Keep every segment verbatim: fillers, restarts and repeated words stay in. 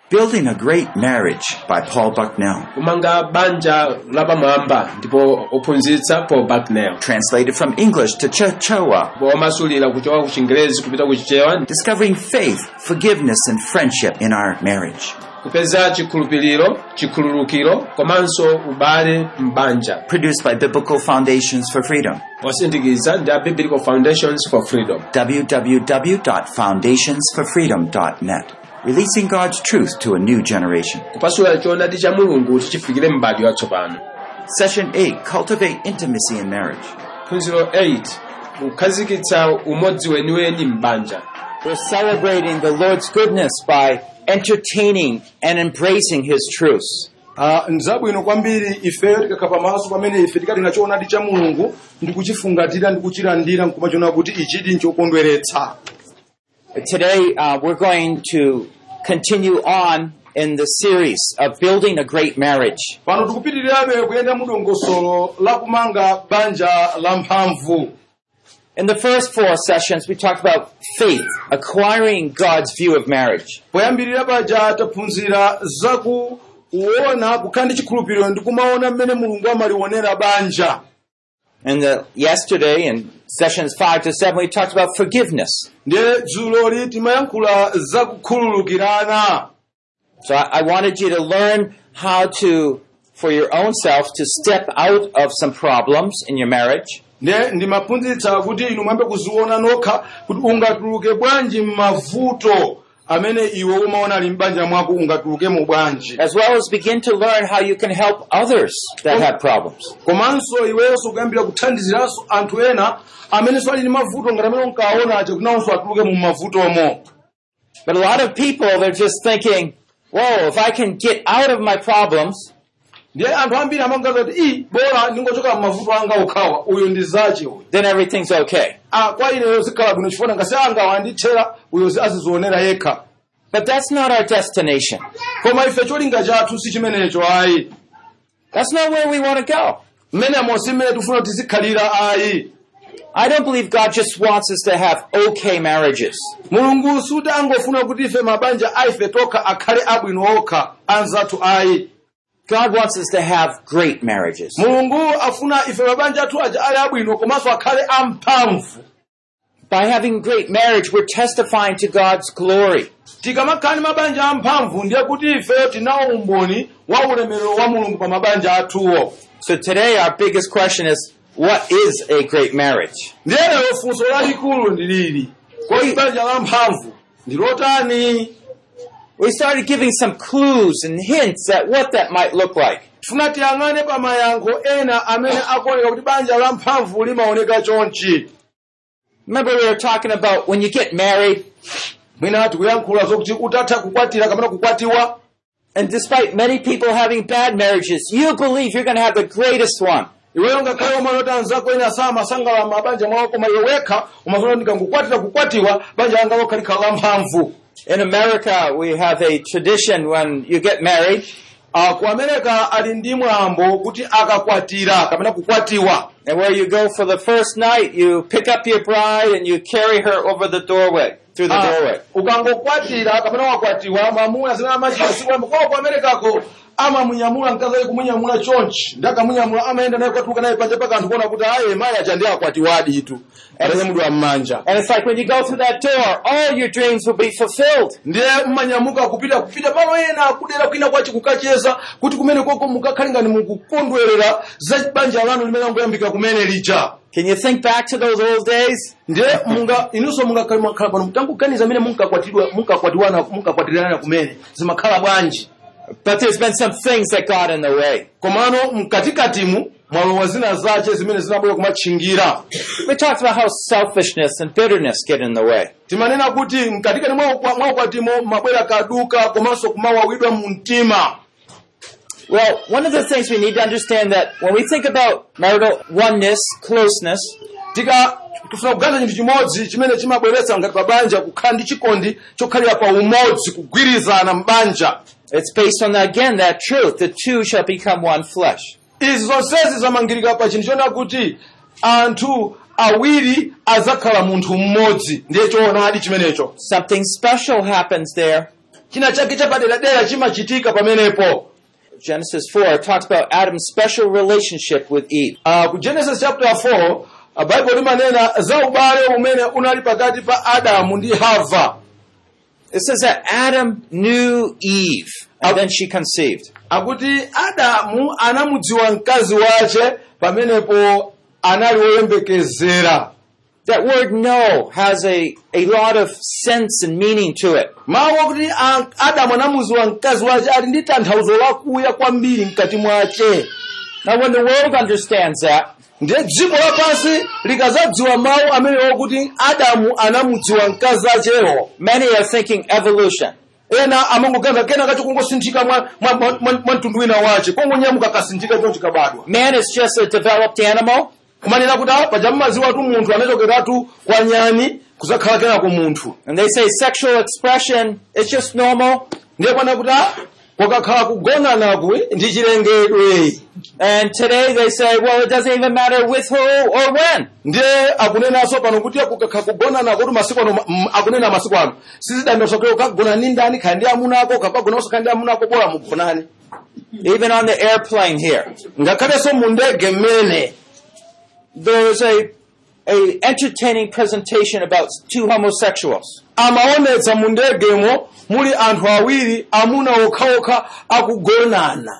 Building a Great Marriage by Paul Bucknell. Kumanga banja labamwamba ndipo ophunzitsa Paul Bucknell. Translated from English to Chichewa. Bomasulira kuchoka ku Chingerezi kupita ku Chichewa. Discovering faith, forgiveness and friendship in our marriage. Kupeza chikhulupiriro, chikhululukiro komanso ubale mbanja. Produced by Biblical Foundations for Freedom. Wasindikiza ndi Biblical Foundations for Freedom. w w w dot foundations for freedom dot net. Releasing God's truth to a new generation. Kupasula choonadi cha Mulungu chifikire mbali watsopano. Session eight, Cultivate Intimacy in Marriage. Phunziro eight, kukhazikitsa umodzi weniweni mbanja. We're celebrating the Lord's goodness by entertaining and embracing His truths. Ah, nzabwino kwambiri ife tikakhala pamaso pamene ife tikatenga choonadi cha Mulungu ndi kuchifungatira ndi kuchilandira nkumachona kuti ichi ndi chokondweretsa. Today uh, we're going to continue on in the series of building a great marriage. Pano tikupitirirabe kuyenda mudongosolo la kumanga banja la mphamvu. In the first four sessions we talked about faith, acquiring God's view of marriage. Poyambirira paja taphunzira zaku uona kukhala ndi chikhulupiriro ndi kumaona mmene Mulungu amalionera banja. And the, yesterday in sessions five to seven we talked about forgiveness. Ndiye dzuloli timayankhula zakukhululukirana. So I, I wanted you to learn how to, for your own self, to step out of some problems in your marriage. Ndiye ndimaphunzitsa kuti inu mwambe kuziona nokha kuti ungatuluke bwanji m'mavuto amene iwe umaona ali m'banja mwako ungatuluke mu bwanji. As well as begin to learn how you can help others that have problems. Komanso iwenso kuyambira kuthandiziranso anthu ena amene ali ndi mavuto ngati amene unkaona aje kunawonso atuluke mu mavutomo. But a lot of people, they're just thinking, whoa, if I can get out of my problems, ndiye anthu ambiri amangaza kuti i bora ndingochoka m'mavuto anga okhawa uyo ndi zache uyo, then everything's okay. Ah, kwa ineyo zikhala bwino chifukwa ngasi anga wandithera uyo azizionera yekha. But that's not our destination. Koma ife cholinga chathu si chimenecho ayi. That's not where we want to go. Mmene amosi mmene tifuna kuti tizikhalira ayi. I don't believe God just wants us to have okay marriages. Mulungu suti angofuna kuti ife mabanja aife tokha akhale abwino okha anzathu ayi. God wants us to have great marriages. Mulungu afuna ife mabanja athu aja ali abwino komanso akhale amphamvu. By having great marriage, we're testifying to God's glory. Tikamakhala mabanja amphamvu ndiye kuti ife tinawo umboni wa ulemerero wa Mulungu pa mabanja athuwo. So today our biggest question is, what is a great marriage? Ndiye lero funso lalikulu ndi lili. Kodi banja la mphamvu ndi lotani? We started giving some clues and hints at what that might look like. Tufuna tiyang'ane pa mayankho ena amene akuoneka kuti banja la mphamvu limaoneka chonchi. Remember we were talking about when you get married, mwina tikuyankhula zokuti utatha kukwatira kapena kukwatiwa. And despite many people having bad marriages, you believe you're going to have the greatest one. Iweyo ngakhale umalota anzako ena samasangala mabanja mwawo koma iwe wekha umazola ndikangukwatira kukwatiwa banja langa lokha likhala la mphamvu. In America, we have a tradition when you get married. Uh, ku America ali ndi mwambo kuti akakwatira kapena kukwatiwa. And where you go for the first night, you pick up your bride and you carry her over the doorway, through the uh, doorway. Ukangokwatira kapena wakwatiwa mamuna zina machira siku kwa ku America ko ama munyamula nkaza kumunyamula chonchi ndaka munyamula amaenda naye kwatuka naye panja paka anthu kuona kuti aye maya achandi akwatiwadi itu ene mdu amanja. And it's like when you go through that door, all your dreams will be fulfilled. Ndiye mmanyamuka kupita kupita palo ena kudera kwina kwachi kukacheza kuti kumene koko mukakhalinga ni mukukondwerera za banja lanu limene ngoyambika kumene licha. Can you think back to those old days? Ndiye munga inuso munga khala pano mtanguganiza mene munkakwatidwa munkakwatiwana munkakwatirana kumene zimakhala bwanji. But there's been some things that got in the way. Komano mkatikatimu mwalowa zina zache zimene zinabwera kumachingira. We talked about how selfishness and bitterness get in the way. Timanena kuti mkatikati mwakwatimo mabwera kaduka komanso kumawawidwa mu mtima. Well, one of the things we need to understand that when we think about marital oneness, closeness, tika tufuna kuganiza chinthu chimodzi chimene chimabweretsa ngati pabanja kukhala ndi chikondi chokhalira pa umodzi kugwirizana m'banja. It's based on, again, that truth. The two shall become one flesh. Izi zonsezi zamangirika pa chinthu chona kuti anthu awiri azakhala munthu mmodzi ndiye choonadi chimenecho. Something special happens there. china chake chapaderadera chimachitika pamenepo. Genesis four talks about Adam's special relationship with Eve. Uh, ku Genesis chapter four, uh, Bible limanena za ubale umene unali pakati pa Adamu ndi Hava. It says that Adam knew Eve, and then she conceived. Akuti Adamu anamudziwa mkazi wace pamenepo anali woyembekezera. That word know has a, a lot of sense and meaning to it. Mawu akuti Adamu anamudziwa mkazi wace ali ndi tanthauzo lakuya kwambiri mkati mwace. Now when the world understands that, ndiye dziko lapansi likazadziwa mawu amene okuti Adamu anamudziwa mkazi wacewo, many are thinking evolution. ena amangoganiza kena kacho kungosinthika mwa mwa mtundu wina wace kongonyamuka kasinthika choncho kabadwa. Man is just a developed animal. Kumanena kuti paja mmaziwa tu munthu anachokeratu kwa nyani kuzakhala kenako munthu. And they say sexual expression is just normal. Ndiye pana kuti kwakakhala kugonanaku ndi chilengedwe. And today they say, well, it doesn't even matter with who or when. Ndiye akunenaso pano kuti kukakhala kugonana kuti masiku ano akunena masiku ano sizidandausa kuti ukagona ndi ndani khali ndi amuna ako ukagonanso khali ndi amuna ako bora mugonane. Even on the airplane here, ngakhalenso mu ndege mmene there was a a entertaining presentation about two homosexuals. Amaonetsa mu ndegemo muli anthu awiri amuna okhaokha akugonana.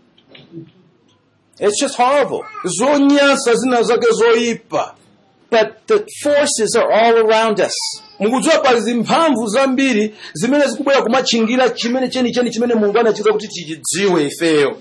It's just horrible. Zonyansa zina zake zoyipa. But the forces are all around us. Mukudziwa pali zimphamvu zambiri zimene zikubwera kumachingira chimene cheni cheni chimene Mulungu anachiza kuti tichidziwe ifeyo.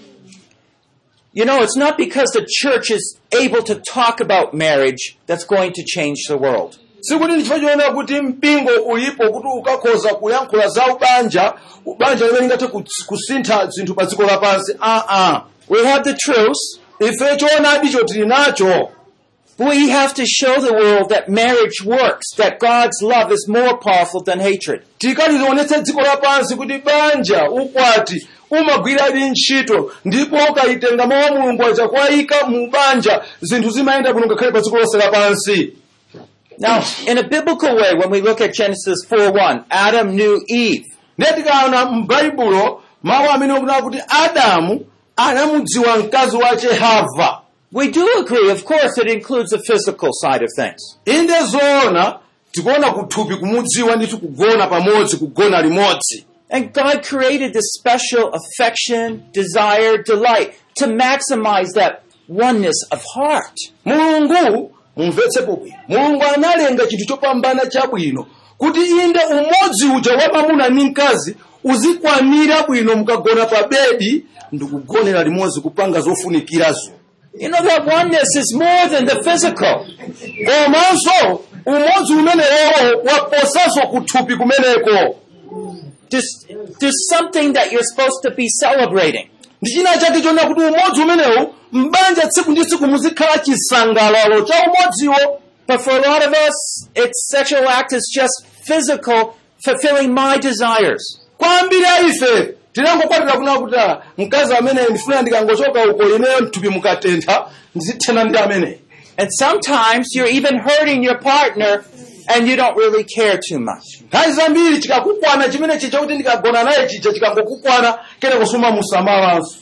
You know, it's not because the church is able to talk about marriage that's going to change the world. Sikuti ndichifukwa choona kuti mpingo ulipo kuti ukakhoza kuyankhula za ubanja, ubanja limene lingathe kusintha zinthu pa dziko lapansi. Ah ah. We have the truth. Ife choonadi cho tili nacho. We have to show the world that marriage works, that God's love is more powerful than hatred. Tikalionetse dziko lapansi kuti banja ukwati umagwiradi ntchito ndipo ukayitenga mawu a Mulungu aja kwayika mu banja zinthu zimayenda bwino ngakhale pa dziko lonse lapansi. Now, in a biblical way, when we look at Genesis four one, Adam knew Eve. Ndiye tikaona m'Baibulo mawu amene akunena kuti Adamu anamudziwa mkazi wace Hava. We do agree, of course, it includes the physical side of things. Inde zoona tikuona kuthupi kumudziwa nditu kugona pamodzi kugona limodzi. And God created this special affection, desire, delight to maximize that oneness of heart. Mulungu mumvetsepo bwino. Mulungu analenga chinthu chopambana chabwino kuti inde umodzi uja wa mwamuna ndi mkazi uzikwanira bwino mukagona pa bedi ndikugonera limodzi kupanga zofunikirazo. You know, that oneness is more than the physical. Komanso umodzi umenewo waposanso kuthupi kumeneko. There's, there's something that you're supposed to be celebrating. Ndichina chake chona kuti umodzi umenewo mbanja tsiku ndi tsiku muzikhala chisangalalo cha umodziwo. But for a lot of us, its sexual act is just physical, fulfilling my desires. Kwambiri ife tinangokwatira kuna kuti mkazi amene ndifuna ndikangochoka uko ineyo mthupi mukatentha ndizithena ndi amene. And sometimes you're even hurting your partner and you don't really care too much. Nthawi zambiri chikakukwana chimene chicha kuti ndikagona naye chicha chikangokukwana kene kusuma musamalanso.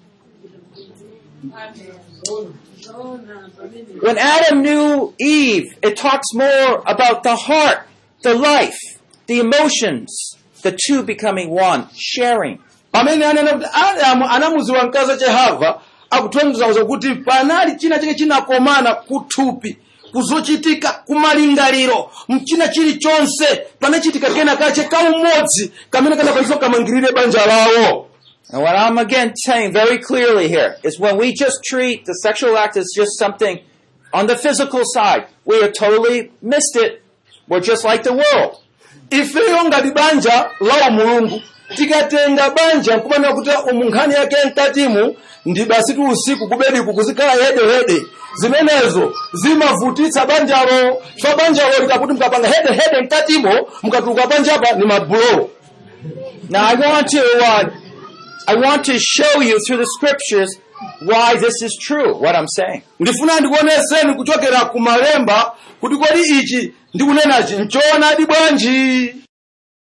When Adam knew Eve, it talks more about the heart, the life, the emotions, the two becoming one, sharing. Pamene anena kuti Adamu anamudziwa mkazi wace Hava, akutonza kuti panali china chake chinakomana kuthupi, kuzochitika, kumalingaliro, mchina chilichonse, panachitika kena kache kaumodzi, kamene kanapaniso kamangirire banja lawo. And what I'm again saying very clearly here is when we just treat the sexual act as just something on the physical side, we have totally missed it. We're just like the world. Ifeyo ngati banja lawo Mulungu, tikatenga banja nkupana kuti umunkhani yake mkatimu, ndi basi tu usiku kubedi kukuzikhala hede hede. Zimenezo zimavutitsa banjalo. So banjalo likakuti mkapanga hede hede mkatimo, mkatuluka banja hapa ni mabulo. Now I want to uh, I want to show you through the scriptures why this is true, what I'm saying. Ndifuna ndikuoneseni kuchokera kumalemba kuti kodi ichi ndikunenachi nchoona di bwanji.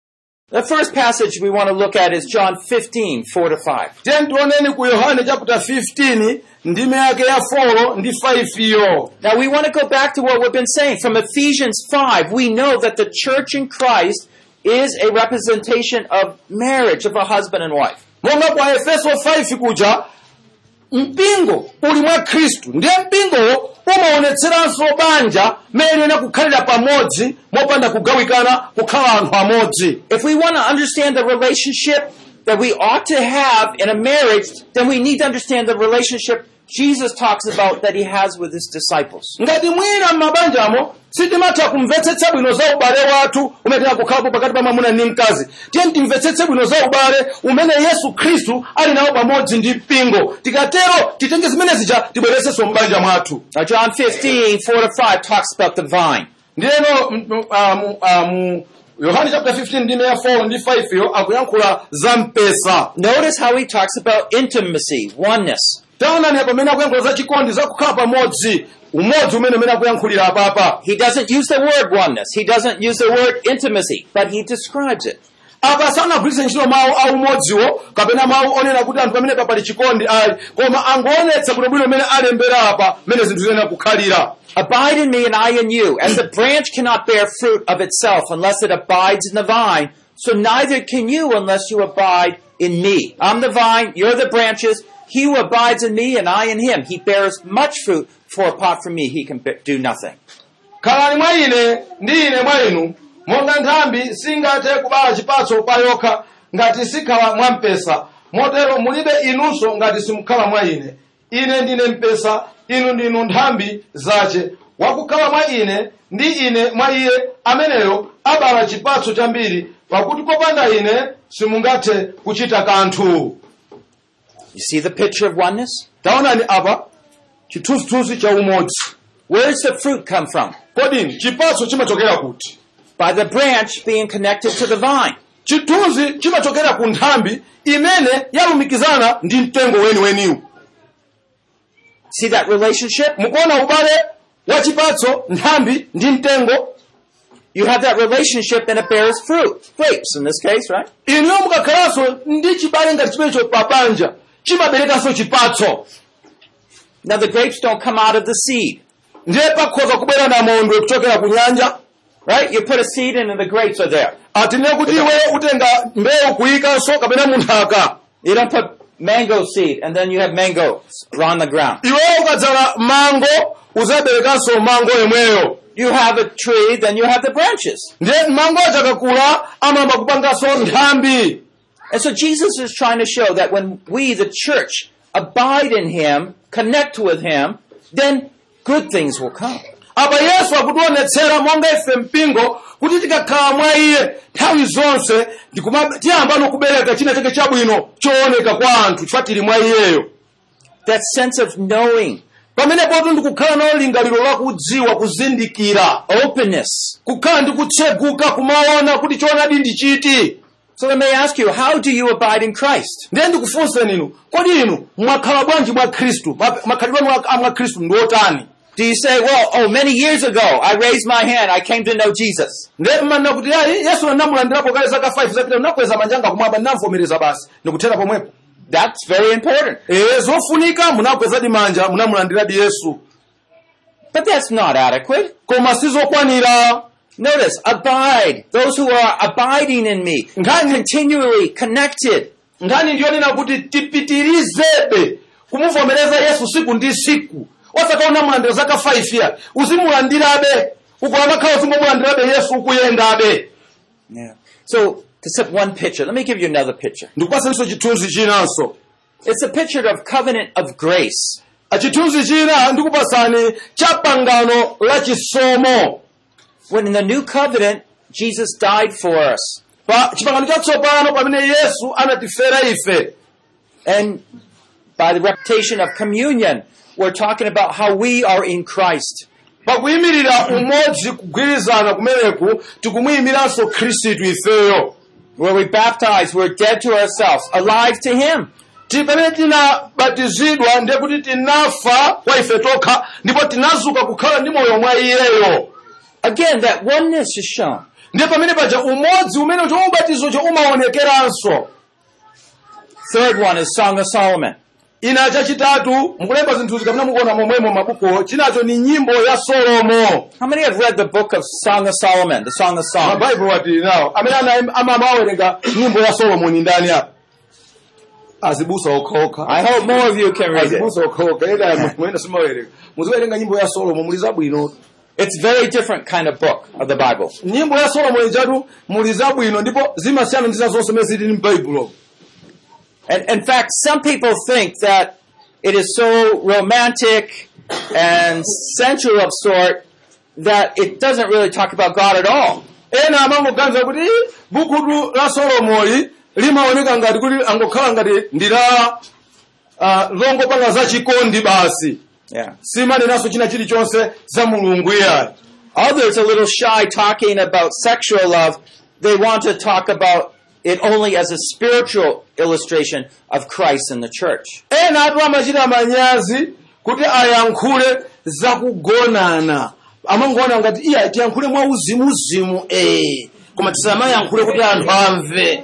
The first passage we want to look at is John fifteen, four to five. Tiye tioneni ku Yohane chapter fifteen ndime yake ya four ndi five iyo. Now we want to go back to what we've been saying. From Ephesians five, we know that the church in Christ is a representation of marriage, of a husband and wife. Monga kwa Efeso five kuja, mpingo uli mwa Khristu ndiye mpingo umaonetseranso banja mene kukhalira pamodzi mopanda kugawikana kukhala anthu amodzi. If we want to understand the relationship that we ought to have in a marriage, then we need to understand the relationship Jesus talks about that he has with his disciples. Ngati mwina m'mabanjamo sitimatha kumvetsetsa bwino za ubale wathu umene akukhalapo pakati pa mwamuna ndi mkazi. Tiye timvetsetse bwino za ubale umene Yesu Khristu ali nawo pamodzi ndi mpingo. Tikatero titenge zimene zija tibweresenso m'banja mwathu. Now John fifteen, four to five talks about the vine. Ndiyeno mu Yohane chapter fifteen ndime ya four ndi five yo akuyankhula za mpesa. Notice how he talks about intimacy, oneness. Taonani pamene akuyankhula za chikondi za kukhala pamodzi, umodzi umene umene akuyankhulira apapa. He doesn't use the word oneness. He doesn't use the word intimacy, but he describes it. Apa sanagwiritse ntchito mawu a umodziwo kapena mawu onena kuti anthu pamene papali chikondi ali, koma angoonetsa bwinobwino umene alembera apa mene zinthu zena kukhalira. Abide in me and I in you. As the branch cannot bear fruit of itself unless it abides in the vine, so neither can you unless you abide in me. I'm the vine, you're the branches. He who abides in me and I in him, he bears much fruit, for apart from me he can do nothing. Khalani mwa ine ndi ine mwa inu, monga nthambi singathe kubala chipatso pa yokha ngati sikhala mwa mpesa, motero mulibe inunso ngati simukhala mwa ine. Ine ndine mpesa, inu ndinu nthambi zace. Wakukhala mwa ine ndi ine mwa iye, ameneyo abala chipatso chambiri, pakuti popanda ine simungathe kuchita kanthu. You see the picture of oneness? Taonani apa chithunzithunzi cha umodzi. Where does the fruit come from? Kodi chipatso chimachokera kuti? By the branch being connected to the vine. Chithunzi chimachokera ku nthambi imene yalumikizana ndi mtengo weniweniwu. See that relationship? Mukuona ubale wa chipatso, nthambi ndi mtengo? You have that relationship and it bears fruit. Grapes in this case, right? Inu mukakhalanso ndi chibale ngati chimenecho pabanja, chimaberekanso chipatso. Now the grapes don't come out of the seed. Ndiye pakhoza kubwera namondwe kuchokera ku nyanja. Right? You put a seed in and the grapes are there. Atine kuti iwe utenga mbewu kuyikanso kapena munthaka. You don't put mango seed and then you have mangoes on the ground. Iwe ukadzala mango, uzaberekanso mango yemweyo. You have a tree, then you have the branches. Ndiye mango achakakula amamba kupanganso nthambi. And so Jesus is trying to show that when we, the church, abide in him, connect with him, then good things will come. Apa Yesu akutionetsera monga ife mpingo kuti tikakhala mwa iye nthawi zonse tiyamba nokubereka china chake chabwino chooneka kwa anthu chifukwa tili mwa iyeyo. That sense of knowing. Pamene poto ndikukhala nawo lingaliro la kudziwa, kuzindikira, openness, kukhala ndi kutseguka kumaona kuti choonadi ndi chiti. So let me ask you, how do you abide in Christ? Ndiye ndikufunse ninu, kodi inu mwakhala bwanji mwa Khristu? Makhalidwe a mwa Khristu ndi otani? Do you say, well, oh, many years ago, I raised my hand, I came to know Jesus. Ndiye mmanena kuti ayi Yesu anamulandirapo kale zaka five zapita nakweza manjanga kumwamba ndinavomereza basi ndikuthera pomwepo. That's very important. Eh, zofunika munakwezadi manja munamulandiradi Yesu. But that's not adequate. Koma sizokwanira. Notice, abide. Those who are abiding in me, continually connected. Ngani ndiyo nina kuti tipitirizebe kumuvomereza Yesu siku ndi siku. Osaka unamulandira zaka five ya uzimulandirabe ukulamba khala uzimulandirabe Yesu ukuyendabe. Yeah. So to set one picture, let me give you another picture. Ndikupasanso chithunzi chinanso. It's a picture of covenant of grace. Achithunzi china ndikupasani chapangano la chisomo. When in the new covenant, Jesus died for us. Pa chipangano chatsopano pamene Yesu anatifera ife. And by the repetition of communion, we're talking about how we are in Christ. Pakuyimirira umodzi kugwirizana kumeneku tikumuyimiranso Khristu ifeyo. Where we baptize, we're dead to ourselves, alive to him. Tipamene tinabatizidwa ndiye kuti tinafa kwa ife tokha ndipo tinazuka kukhala ndi moyo mwa iyeyo. Again, that oneness is shown. ndiye pamene paja umodzi umene cho ubatizo cho umaonekeranso. Third one is Song of Solomon. Ina chachitatu mukulemba zinthu zikamena mukuona momwemo mabuko chinacho ni nyimbo ya Solomo. How many have read the book of Song of Solomon, the Song of Songs? Bible wati nawo amene amawerenga nyimbo ya Solomo ni ndani hapa? Azibusa okhoka. I hope more of you can read it. Azibusa okhoka eda mwenda simawerenga. Muziwerenga nyimbo ya Solomo muliza bwino. It's a very different kind of book of the Bible. Nyimbo ya Solomo ijatu muliza bwino ndipo zimasiyana ndi zonse zimene zili mu Bible. And in fact, some people think that it is so romantic and sensual of sort that it doesn't really talk about God at all. Ena amangoganiza kuti buku la Solomoni limaoneka ngati kuti angokhala ngati ndila longo panga za chikondi basi. Yeah. Simani naso china chilichonse za Mulungu iyayi. Others are a little shy talking about sexual love. They want to talk about it only as a spiritual illustration of Christ and the church. Ena atu amachita manyazi kuti ayankhule za kugonana. Amangoona ngati iya tiyankhule mwa uzimuzimu eh koma tisamayankhule kuti anthu amve.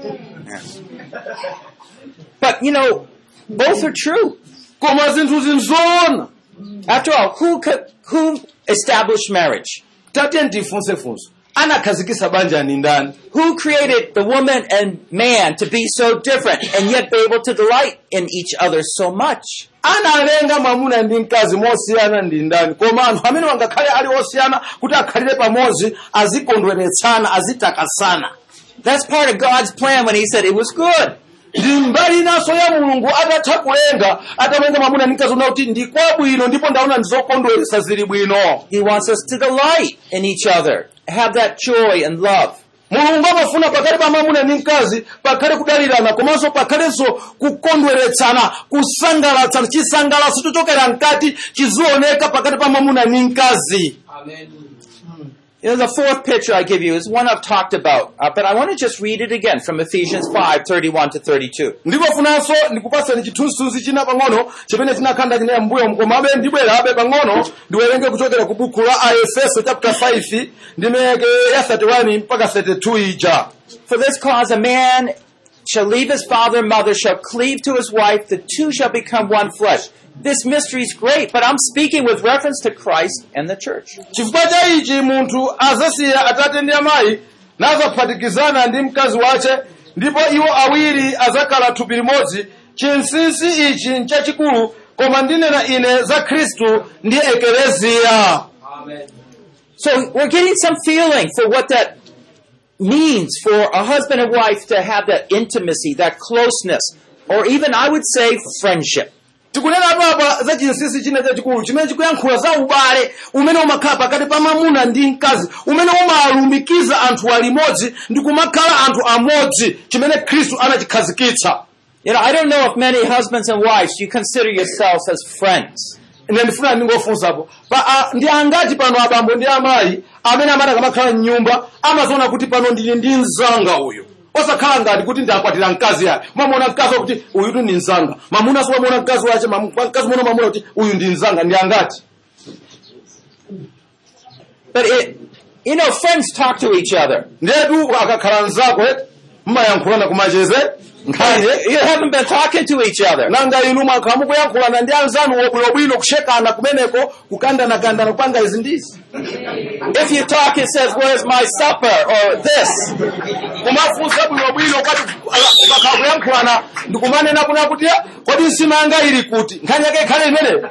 But you know, both are true. Koma zinthu zinzoona. After all, who could, who established marriage? Tate ndifunse funso. Anakhazikisa banja ni ndani? Who created the woman and man to be so different and yet be able to delight in each other so much? Analenga mwamuna ndi mkazi mosiyana ndi ndani? Koma anthu amene wangakhale ali osiyana kuti akhalire pamodzi azikondweretsana azitakasana. That's part of God's plan when he said it was good. Ndi mbali naso ya Mulungu atatha kulenga atamenga mwamuna ndi mkazi unauti ndi kwabwino ndipo ndaona ndizokondweretsa zili bwino. He wants us to delight in each other, have that joy and love. Mulungu amafuna pakati pa mwamuna ndi mkazi pakhale kudalirana komanso pakhalenso kukondweretsana kusangalatsana chisangalatso chochokera mkati chizioneka pakati pa mwamuna ndi mkazi. Amen. You know, the fourth picture I give you is one I've talked about, uh, but I want to just read it again from Ephesians five, thirty-one to thirty-two. Ndipo funanso ndikupasani chithunzithunzi china pang'ono chimene chinakhanda chine mbuyo mkomabe ndibwerabe pang'ono ndiwerenge kuchokera ku buku la Aefeso chapter five ndimeke ya thirty-one mpaka thirty-two ija. For this cause a man shall leave his father and mother, shall cleave to his wife, the two shall become one flesh. This mystery is great, but I'm speaking with reference to Christ and the church. Chifukwa cha ichi munthu azasiya atate ndi amayi nazaphatikizana ndi mkazi wace ndipo iwo awiri azakhala thupi limodzi. Chinsinsi ichi nchachikulu koma ndinena ine za Khristu ndi ekleziya. Amen. So we're getting some feeling for what that means for a husband and wife to have that intimacy, that closeness, or even I would say friendship. Tikunena papa za chinsinsi china chachikulu chimene chikuyankhula za ubale umene umakhala pakati pa mwamuna ndi mkazi umene umalumikiza anthu alimodzi ndi kumakhala anthu amodzi chimene Khristu anachikhazikitsa. You know, I don't know if many husbands and wives you consider yourselves as friends. Ine ndifuna ndingofunsapo pa ndi angati pano abambo ndi amayi amene amati kamakhala m'nyumba amaziona kuti pano ndili ndi mzanga uyu. Osakhala ngati kuti ndakwatira mkazi yake. Mwamuna mkazi kuti uyu ndi mzanga. Mwamuna so mwamuna mkazi wache, mkazi mwamuna mwamuna kuti uyu ndi mzanga ndi angati. But it, you know, friends talk to each other. Ndedu akakhala nzako mmayankhulana kumacheze. You haven't been talking to each other. Nanga inu mwakhala mukuyankhulana ndi anzanu wobwinobwino kushekana kumeneko kukandana kandana kupanga izi ndizi. If you talk, it says, "Where's my supper?" or this. Kumafunsa bwinobwino kwati ukakhala kuyankhulana ndikumanena kuna kuti kodi nsima yanga ili kuti nkhani yake ikhale imene.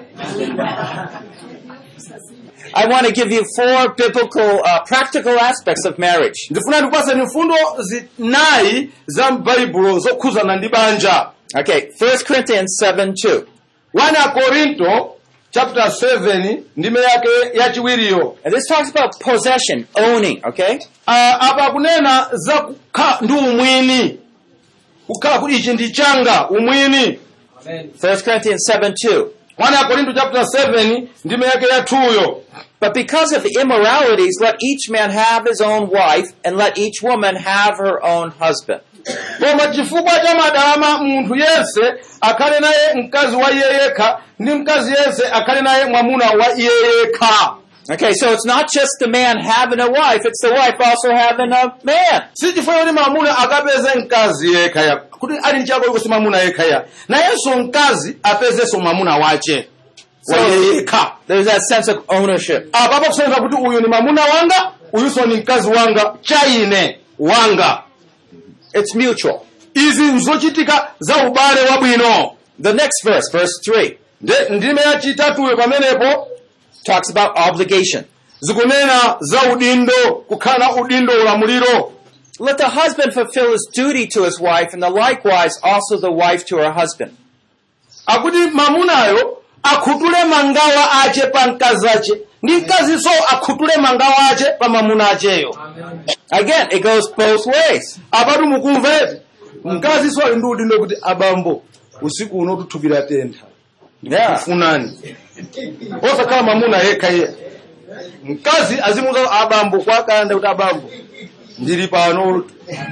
I want to give you four biblical, uh, practical aspects of marriage. Ndifuna ndikupaseni mfundo zinayi za m'Baibulo zokhuzana ndi banja. Okay, First Corinthians seven two. One Korinto chapter seven ndime yake yachiwiriyo. And this talks about possession, owning, okay? Uh, apa kunena za kukhala ndi umwini. Kukhala kuti ichi ndi changa, umwini. Amen. First Corinthians seven two. One Korinto chapter seven ndime yake yathuyo. But because of the immoralities, let each man have his own wife, and let each woman have her own husband. Koma chifukwa cha madama munthu yense akhale naye mkazi wa iye yekha ndi mkazi yense akhale naye mwamuna wa iye yekha. Okay, so it's not just the man having a wife, it's the wife also having a man. si chifukwa kuti mamuna akapeze mkazi yekhaya kuti ali nchako iko si mamuna yekhaya nayenso mkazi apezenso mamuna wache waye yekha. There's that sense of ownership. apapo kusonyeza kuti uyu ni mamuna wanga uyunso ni mkazi wanga chaine wanga. It's mutual. izi nzochitika za ubale wabwino. The next verse, verse three, Nde- ndime yachitatuyo pamenepo talks about obligation. zikunena za udindo kukhala udindo ulamuliro. Let the husband fulfill his duty to his wife, and the likewise also the wife to her husband. akuti mamunayo akhutule mangawa ache pa mkazi ache ndi mkazinso akhutule mangawa ache pa mamuna acheyo. Again, it goes both ways. apatu mukumveti mkazinso ali ndi udindo kuti abambo usiku uno tuthupira tentha Yeah. funani osakhala mamuna yekha iye mkazi azimuza abambo kwakanda kuti abambo ndili pano.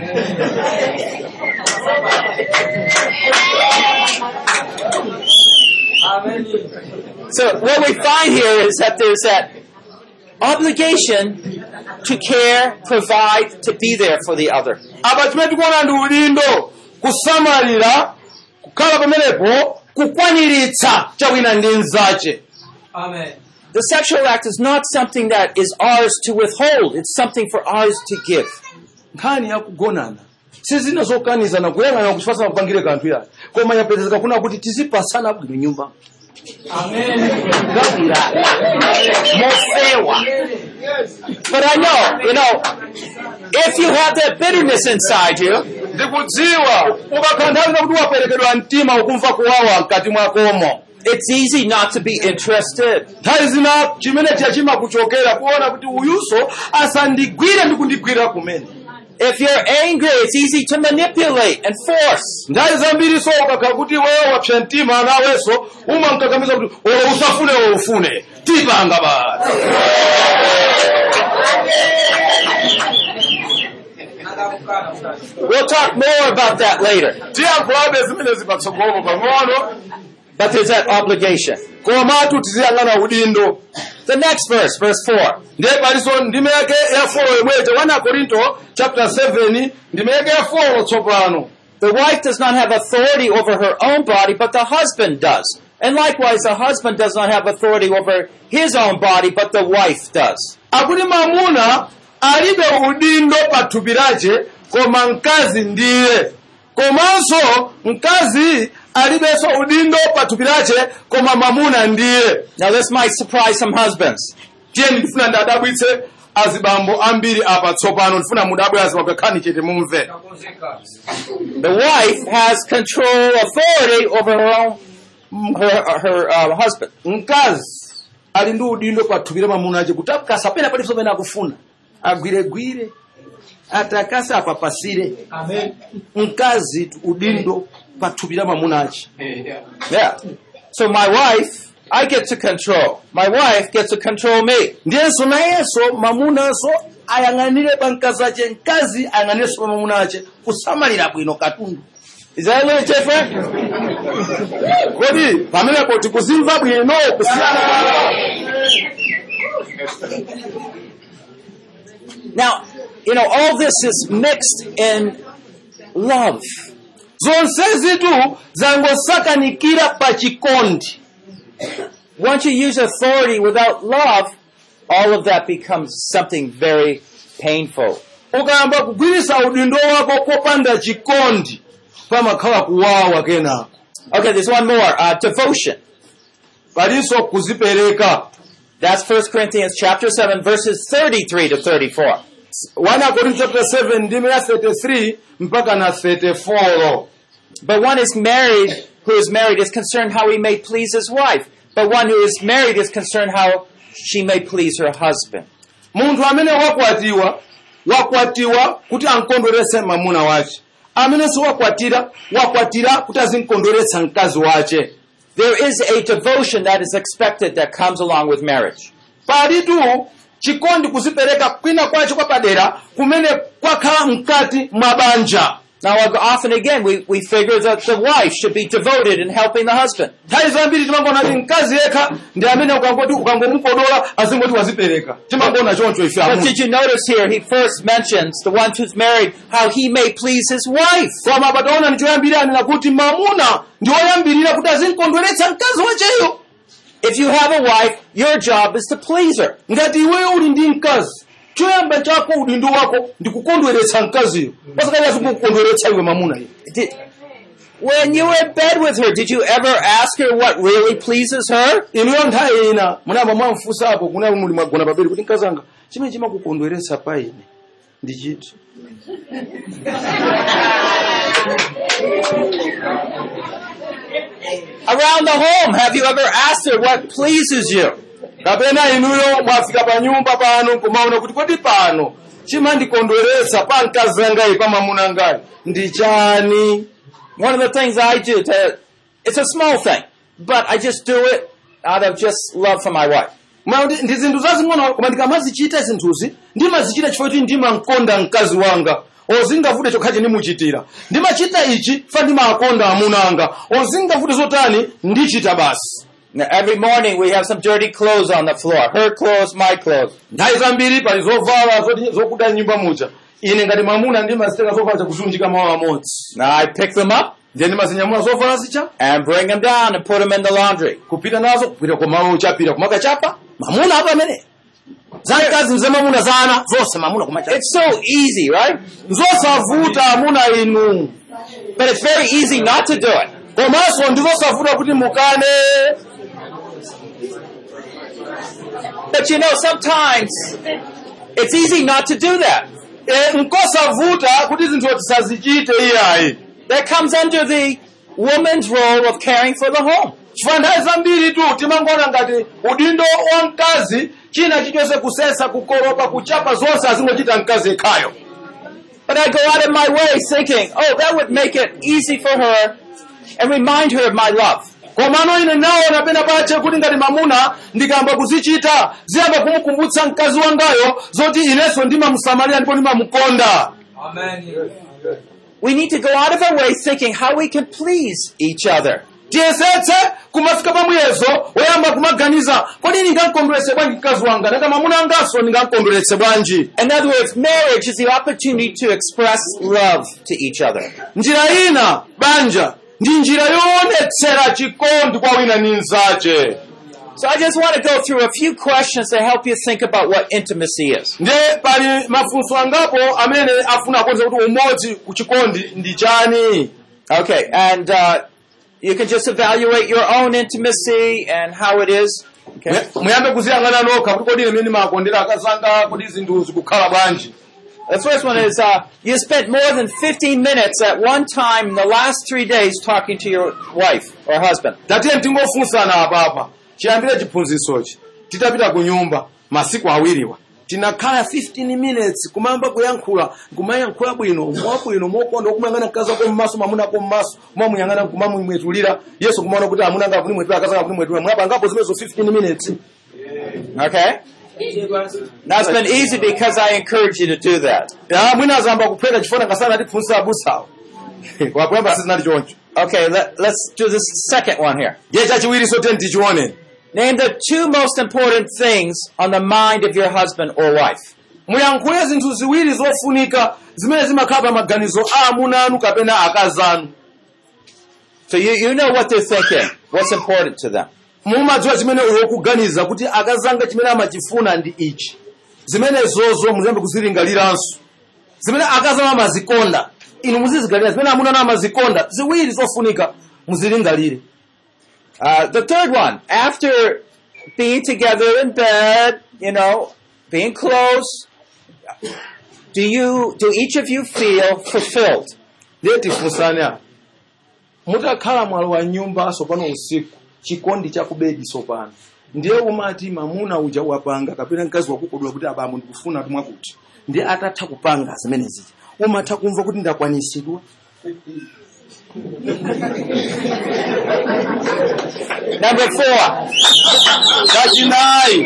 So what we find here is that there's that obligation to care, provide, to be there for the other. apa chimene tikuona ndi udindo kusamalira kukhala pamenepo kukwaniritsa chawina ndi mzache. The sexual act is not something that is ours to withhold. It's something for ours to give. nkhani yakugonana sizina zokanizana kuyang'ana kuchifasa kupangire kanthu ya koma yapezeka kuna kuti tizipasana bwino nyumba. Mofewa. But I know, you know, if you have that bitterness inside you, ndikudziwa ukakhala nthawi zakuti waperekedwa mtima ukumva kuwawa mkati mwakomo it's easy not to be interested. nthawi zina chimene chachimakuchokera kuona kuti uyuso asandigwire ndi kundigwira kumene. If you're angry, it's easy to manipulate and force. nthawi zambiriso ukakhala kuti wewe wapsa mtima nawenso umamkakamiza kuti olo usafune olo ufune tipanga basi. We'll talk more about that later. tiyankhulabe zimene zipatsogolo pang'ono But there's that obligation. komatu tiziyang'ana udindo. The next verse, verse four. ndiye paliso ndime yake ya folo imweje one Korinto chapter seven ndime yake ya folo tsopano. The wife does not have authority over her own body, but the husband does. And likewise, the husband does not have authority over his own body, but the wife does. akuti mamuna alibe udindo pa thupi lache koma mkazi ndiye komanso mkazi alibenso udindo pa thupi lache koma mamuna ndiye. Now this might surprise some husbands. tiyeni ndifuna ndadabwitse azibambo ambiri apa tsopano ndifuna mudabwe azibambo khani chete mumve. The wife has control, authority over her own, her, her uh, husband. mkazi ali ndi udindo pa thupi la mamuna ache kuti akasapena paliso pene akufuna agwiregwire atakasa apapasire. mkazi udindo pa thupi la mamuna ache. Yeah. So my wife, I get to control. My wife gets to control me. ndiyenso nayenso mamunanso ayang'anire pa mkazi ache mkazi ayang'anirenso pa mamuna ache kusamalira bwino katundu. Is that a little different? kodi pamenepo tikuzimva bwino kusiyana. Now, you know, all this is mixed in love. zonsezitu zangosakanikira pa chikondi. Once you use authority without love, all of that becomes something very painful. ukayamba kugwirisa udindo wako kopanda chikondi pamakhala kuwawa kenako. Okay, there's one more. Uh, devotion. palinso kuzipereka. That's First Corinthians chapter seven, verses thirty-three to thirty-four. one Korinto chapter seven ndime ya thirty-three mpaka na thirty-four. But one is married, who is married is concerned how he may please his wife. But one who is married is concerned how she may please her husband. munthu amene wakwatiwa wakwatiwa kuti ankondweretse mamuna wache. amenenso wakwatira wakwatira kuti azinkondweretsa mkazi wache. There is a devotion that is expected that comes along with marriage. palitu chikondi kuzipereka kwina kwacho kwa padera kumene kwakhala mkati mwa banja. Now, often again, we, we figure that the wife should be devoted in helping the husband. nthawi zambiri timangona kuti mkazi yekha ndi amene ukangoti ukangomukodola azingoti wazipereka timangona choncho ife But amuna. did you notice here, he first mentions the one who's married, how he may please his wife. koma pataona ndichoyambirira anena kuti mamuna ndi oyambirira kuti azimkondweretsa mkazi wacheyo. If you have a wife, your job is to please her. ngati iweyo uli ndi mkazi choyamba chako udindo wako ndi kukondweretsa mkaziyo pasakali azikukondweretsa iwe mamuna iyo. Did, when you were in bed with her, did you ever ask her what really pleases her? inuyo nthawi ina munayamba mwamfunsapo kuna muli mwagona pabedi kuti mkazi anga chimene chimakukondweretsa pa ine ndi chiti. Around the home, have you ever asked her what pleases you? kapena inuyo mwafika pa nyumba pano kumaona kuti kodi pano chimandikondweretsa pa mkazi angayi pa mamuna angayi ndi chani. One of the things I do to, it's a small thing, but I just do it out of just love for my wife. Mwakuti ndi zinthu zazing'ono koma ndikamazichita zinthuzi ndimazichita chifukwa kuti ndimamkonda mkazi wanga ozingavute chokhachi ndimuchitira ndimachita ichi fa ndimakonda amuna anga ozingavute zotani ndichita basi. Now, every morning we have some dirty clothes on the floor. Her clothes, my clothes. nthawi zambiri pali zovala zoti- zokuda nyumba mucha ine ngati mamuna ndimazitenga zovala chakuzunjika mawu amodzi Now I pick them up ndiye ndimazinyamula zovala zicha and bring them down and put them in the laundry. kupita nazo kupita kumawu chapita kumakachapa mamuna apa amene za mkazi mze mamuna zana zonse mamuna kumachapa. It's so easy, right? zosavuta amuna inu But it's very easy not to do it. komanso ndizosavuta kuti mukane. But you know, sometimes it's easy not to do that. e, nkosavuta kuti zinthu tisazichite iyayi. That comes under the woman's role of caring for the home. chifukwa nthawi zambiri tu timangona ngati udindo wa mkazi china chichonse kusesa kukolopa kuchapa zonse azingochita mkazi yekhayo. But I go out of my way thinking, oh, that would make it easy for her and remind her of my love. komano ine naona pena pache kuti ngati mamuna ndikamba kuzichita ziyamba kumukumbutsa mkazi wangayo zoti inenso ndimamusamalira ndipo ndimamukonda. We need to go out of our way thinking how we can please each other. tiyesetse kumafika pamwezo woyamba kumaganiza kodi ndingamkondweretse bwanji mkazi wanga nanga mamuna angaso ndingamkondweretse bwanji. In other words, marriage is the opportunity to express love to each other. njira ina banja ndi njira yoonetsera chikondi kwa wina ndi mnzache. So I just want to go through a few questions to help you think about what intimacy is. nde pali mafunso angapo amene afuna akuonesa kuti umodzi ku chikondi ndi chani. Okay, and uh, you can just evaluate your own intimacy and how it is. Okay. Mu- muyambe kuziyang'ana nokha kuti kodi ine mmene makondera akazanga kodi zinthu zikukhala bwanji. The first one is uh, you spent more than fifteen minutes at one time in the last three days talking to your wife or husband. tatiye tingofunsana apapa chiyambire chiphunzitsochi titapita ku nyumba masiku awiriwa tinakhala fifteen minutes kumamba kuyankhula kumayankhula bwino mwabwino mokonda kumuyang'ana mkazi wako mmaso mamuna ko mmaso kumamuyang'ana kumamumwetulira yesu kumaona kuti amuna anga kunimwetulira akazi anga kunimwetulira mwapangapo zimenezo fifteen minutes. Okay? Now it's been easy because I encourage you to do that. ya mwina azamba kuphweka chifona ngasana atiphunzitsa abusawo wakuyamba sizinali choncho. Okay, let, let's do this second one here. ye chachiwiri sote ndichione. Name the two most important things on the mind of your husband or wife. muyankhule zinthu ziwiri zofunika zimene zimakhala pa maganizo a amuna anu kapena akazi anu. So you, you know what they're thinking, what's important to them. mumadziwa chimene ukuganiza kuti akazi anga chimene amachifuna ndi ichi. zimenezozo muziyambe kuzilingaliranso. zimene akazi anu amazikonda inu muzizigalira zimene amuna anu amazikonda ziwiri zofunika muzilingalire. Uh, the third one, after being together in bed, you know, being close, do you, do each of you feel fulfilled? ndiye tifunsane apa mutakhala mwalo wa nyumba sopano usiku chikondi chakubedi sopano ndiye umati mamuna uja wapanga kapena mkazi wakukodwa kuti abambo ndikufuna tumwa kuti ndiye atatha kupanga zimene zija umatha kumva kuti ndakwanisidwa. Number four, chachinayi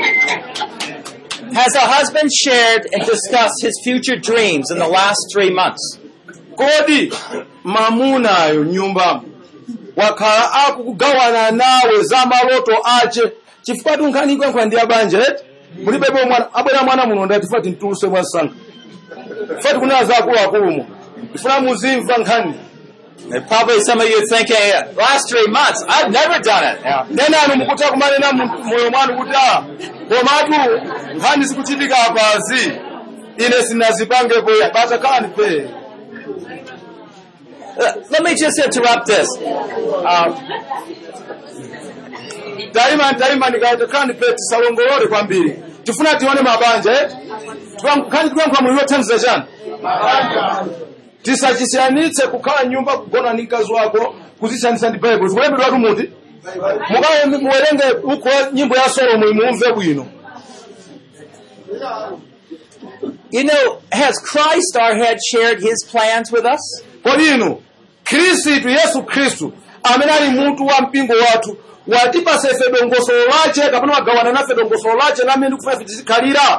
has a husband shared and discussed his future dreams in the last three months? kodi mamunayo nyumbamo wakhala akukugawana nawe za maloto ache chifukwa tunkhani kwenkha ndi abanja eti mulibebe mwana abwera mwana muno ndati fati ntuluse mwasanga fati kunaza akuluakulumo ifuna muzimva nkhani. And probably some of you are thinking, last three months, I've never done it. Nena anu mukuta kumanena moyo mwanu kuta komatu nkhani sikuchitika apazi ine sinazipangepo basa kani pe. Uh, let me just interrupt this. Um, Daima daima nikaita kani pe tisalongolole kwambiri. Tifuna tione mabanja eh? Kani tukankwa mulio tanziza jana. Tisachisianitse kukhala nyumba kugona ndi mkazi wako kuzisianitsa ndi Bible. Kulembedwa watu muti. Mukawe muwerenge uko nyimbo ya Solomon muumve bwino. You know, has Christ our head shared his plans with us? Kodino Kristu Yesu Kristu amene ali mutu wa mpingo watu watipa sefe dongosolo lache kapena wagawana nafe dongosolo lache lamene ndikufuna tizikhalira.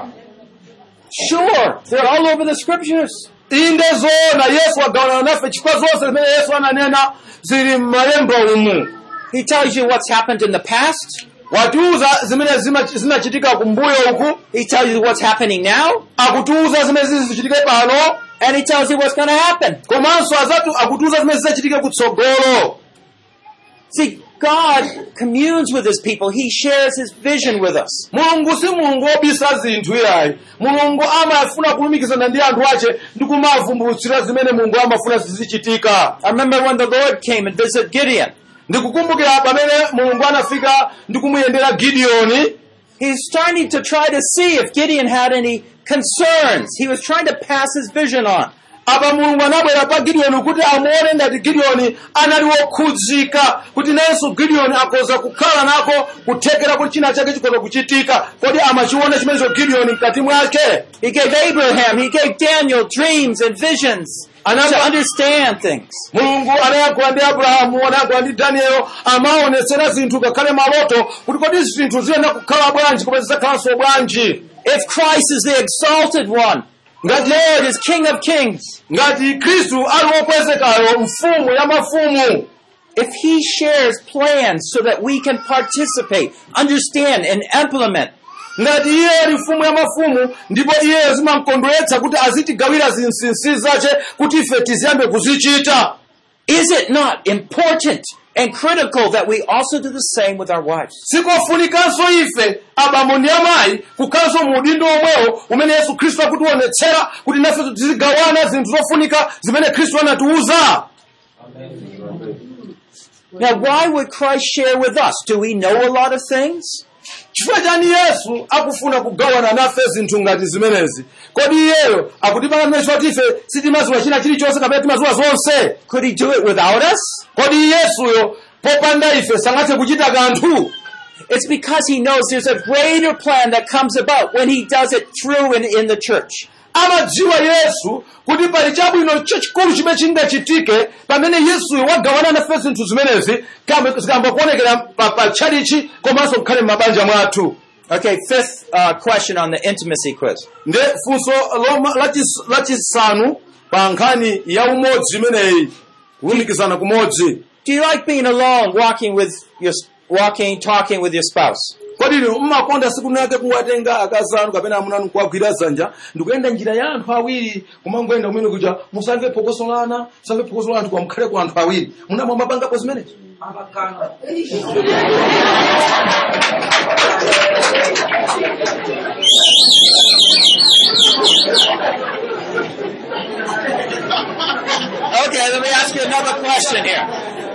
Sure, they're all over the scriptures. Inde zona Yesu wagawana nafe chifukwa zonse zimene Yesu ananena zili m'malemba umu. He tells you what's happened in the past. Watiuza zimene zinachitika kumbuyo uku. He tells you what's happening now. Akutiuza zimene zichitika pano. And he tells you what's going to happen. Komanso azatu akutiuza zimene zichitika kutsogolo. See, God communes with his people. He shares his vision with us. Mulungu si mulungu obisa zinthu iyayi. Mulungu amafuna kulumikizana ndi anthu ache ndi kumavumbulutsira zimene mulungu amafuna zizichitika. I remember when the Lord came and visited Gideon. Ndikukumbukira pamene mulungu anafika ndi kumuyendera Gideoni. He's starting to try to see if Gideon had any concerns. He was trying to pass his vision on. Apa mulungu anabwera pa Gideoni kuti amuone ngati Gideoni anali wokhudzika kuti nayenso Gideoni akoza kukhala nako kuthekera kuti china chake chikoza kuchitika. Kodi amachiona chimenecho Gideoni mkati mwake. He gave Abraham, he gave Daniel dreams and visions to understand things. Mulungu anayankhula ndi Abrahamu, anayankhula ndi Daniel, amaonetsera zinthu ngakhale maloto kuti kodi zinthu ziyenda kukhala bwanji koma zidzakhalanso bwanji. If Christ is the exalted one, the Lord is King of kings. Ngati Kristu ali wokwezekayo mfumu ya mafumu. If he shares plans so that we can participate, understand and implement. Ngati iye ali mfumu ya mafumu ndipo iye zimamkondweretsa kuti azitigawira zinsinsi zache kuti ife tiziyambe kuzichita. Is it not important and critical that we also do the same with our wives? Sikofunikanso ife abambo ndi amayi kukhalanso mu udindo omwewo umene Yesu Khristu akutionetsera kuti nafe tizigawana zinthu zofunika zimene Khristu anatiuza. Now, why would Christ share with us? Do we know a lot of things? Chifukwa chani Yesu akufuna kugawana nafe zinthu ngati zimenezi? Kodi iyeyo akutipanga mmeso kuti ife sitimaziwa china chilichonse kapena timaziwa zonse? Could he do it without us? Kodi Yesuyo popanda ife sangathe kuchita kanthu? It's because he knows there's a greater plan that comes about when he does it through and in the church. Amadziwa Yesu kuti pali chabwino chachikulu chimene chingachitike pamene Yesuyo wagawana nafe zinthu zimenezi zikamba kuonekera pa tchalichi komanso kukhale m'mabanja mwathu. Okay, fifth uh, question on the intimacy quiz. Nde funso lachisanu pa nkhani ya umodzi imeneyi kulumikizana kumodzi. Do you like being alone, walking with your walking, talking with your spouse? Kodi mmakonda siku nake kuwatenga akazanu kapena amunanu kuwagwira dzanja ndikuyenda njira ya anthu awiri kumangoyenda kumene kuja musamve phokoso lana musamve phokoso la anthu kwa mkhale kwa anthu awiri munamwa mabangapo zimenezi? Abakana. Okay, let me ask you another question here.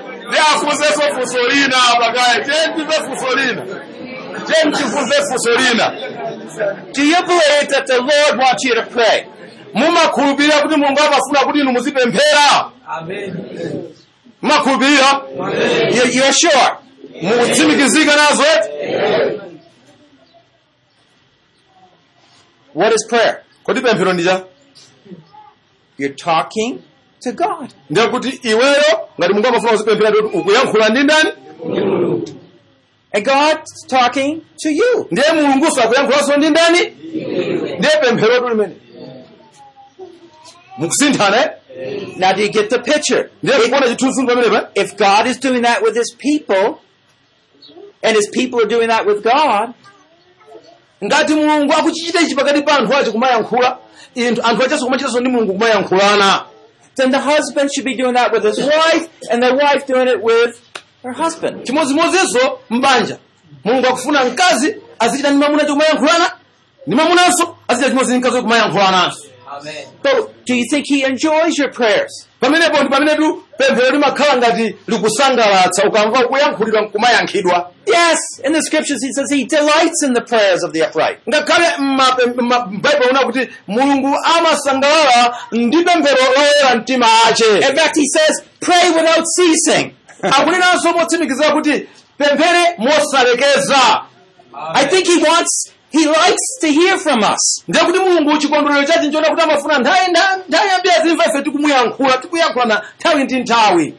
Do you believe that the Lord wants you to pray? Mumakhulupirira kuti Mulungu amafuna kuti inu muzipemphera? Amen. Mumakhulupirira? You're sure? Mutsimikizika nazo? What is prayer? Kodi pemphero ndija? You're talking to God. Ndiye kuti iweyo ngati Mulungu amafuna uzipemphera ukuyankhula ndi ndani? And God's talking to you. Ndiye Mulungu sakuyankhulanso ndi ndani? Ndiye pemphero limene. Mukusinthana eh? Now do you get the picture? ndiye kuona chithunzithunzi pamenepa. If God is doing that with his people, and his people are doing that with God, ngati mulungu akuchichita ichi pakati pa anthu ache kumayankhula, anthu achenso kumachitanso ndi mulungu kumayankhulana, then the husband should be doing that with his wife, and the wife doing it with her husband. chimodzimodzinso mbanja mulungu akufuna mkazi azichita ndi mwamuna ache kumayankhulana, ndi mwamunanso azichita chimodzi ndi mkazi kumayankhulananso. But do you think he enjoys your prayers? pamenepo ndi pamenetu pemphero limakhala ngati likusangalatsa ukamva kuyankhulidwa kumayankhidwa. Yes, in the scriptures he says he delights in the prayers of the upright. ngakhale m'Baibulo una kuti mulungu amasangalala ndi pemphero loyera mtima ache. In fact, he says, pray without ceasing. akunenanso motsimikiza kuti pemphere mosalekeza. I think he wants, he likes to hear from us. ndiye kuti mulungu chikondwerero chache nchoona kuti amafuna nthawi nthawi yambiri azimva ife tikumuyankhula tikuyankhulana nthawi ndi nthawi.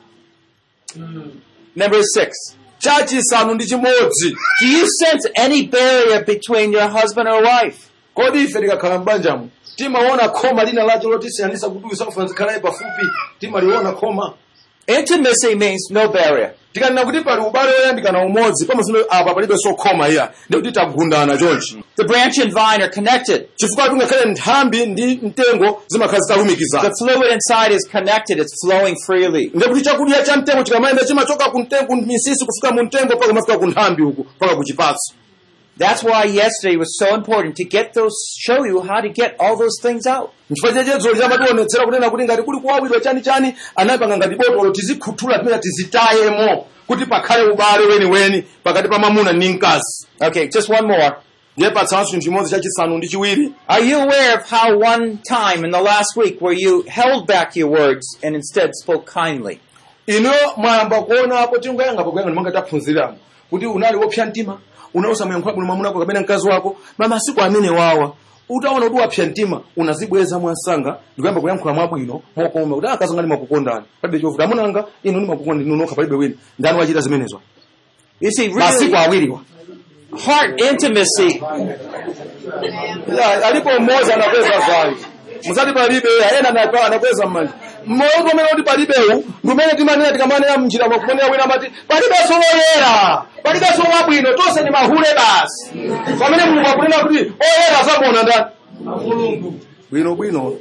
Number six. chachisanu ndi chimodzi. Do you sense any barrier between your husband or wife? kodi ife tikakhala m'banjamo timaona khoma lina lacho lotisiyanisa kuti usakufa zikhalaye pafupi, timaliona khoma? Intimacy means no barrier. tikanena kuti pali ubale woyandikana umodzi pamasino apa palibenso khoma iya ndi kuti tagundana chonchi. The branch and vine are connected. chifukwa tingakhale nthambi ndi mtengo zimakhala zitalumikizana. The fluid inside is connected. It's flowing freely. ndiye kuti chakudya cha mtengo chikamayenda chimachoka ku mtengo misisi kufika mu mtengo mpaka kumafika ku nthambi uku mpaka ku chipatso. That's why yesterday was so important to get those, show you how to get all those things out. Chifukwa chechezo limationetsera kunena kuti ngati kuli kuwawidwa chani chani anapanga ngati botolo tizikhuthula timene tizitayemo kuti pakhale ubale weniweni pakati pa mamuna ndi mkazi. Okay, just one more. ndiye patsanso chinthu chimodzi chachisanu ndi chiwiri. Are you aware of how one time in the last week where you held back your words and instead spoke kindly? ino mwayamba kuona apo tingoyanga pakuyanga ndimanga taphunziramo kuti unali wopsa mtima, unausamuyankhula bwino mwamuna wako kapena mkazi wako, mamasiku amene wawa utaona kuti wapsa mtima unazibweza mwansanga ndikuyamba kuyankhula mwabwino mokoma kuti akazi ngani makukondani palibe chovuta amunanga inu ndimakukonda inu nokha palibe wina ndani wachita zimenezo. You see, really, masiku awiriwa heart intimacy. Ya, alipo mmoja anakweza zai musati palibe ena anakweza anakweza mmanja mmoyo umene kuti palibewu ndumene timanena tikamanena mnjira mwakumonera wina amati palibenso woyera palibenso wabwino tonse ndi mahule basi. pamene mulungu akunena kuti oyera azakuona ndani mulungu bwino bwino.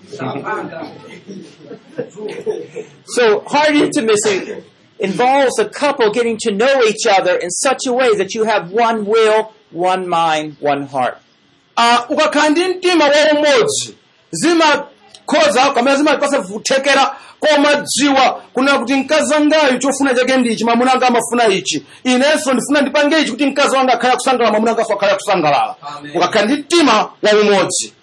So heart intimacy involves a couple getting to know each other in such a way that you have one will, one mind, one heart. Ah, ukakhala ndi mtima waumodzi zimakhoza kamene zimapasa vuthekera koma dziwa kuna kuti mkazi wangayu chofuna chake ndichi mwamuna anga amafuna ichi inenso ndifuna ndipange ichi kuti mkazi wanga akhale kusangalala mwamuna anga akhale kusangalala. ukakhala ndi mtima waumodzi.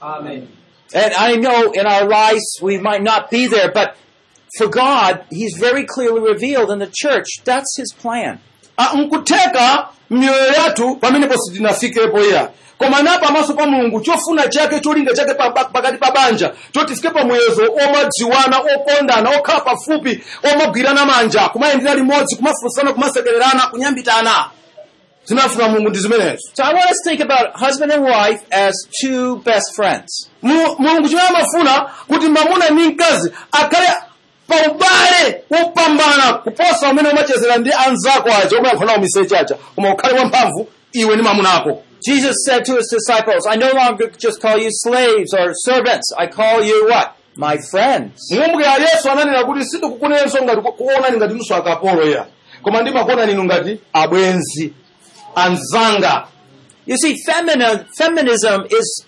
And I know in our lives we might not be there, but for God, He's very clearly revealed in the church. That's His plan. Ah, nkutheka mioyo yathu pamenepo sitinafikepo iya koma napa pamaso pa mulungu chofuna chake cholinga chake pakati pa banja choti tifike pa muyezo omadziwana okondana okhala pafupi omagwirana manja kumayendera limodzi kumafunsana kumasekererana kunyambitana zinafuna mulungu ndi zimenezo. So I want us to think about husband and wife as two best friends. mulungu chimene amafuna kuti mwamuna ndi mkazi akhale pa ubale wopambana kuposa umene umachezera ndi anzako aja umayankhula nawo miseche aja koma ukhale wamphamvu iwe ndi mwamuna ako. Jesus said to His disciples, I no longer just call you slaves or servants. I call you what? My friends. mukumbukira Yesu ananena kuti sindikukuonanso ngati kuonani ngati nusu akapolo ya koma ndimakuonani inu ngati abwenzi anzanga. You see, femini- feminism is,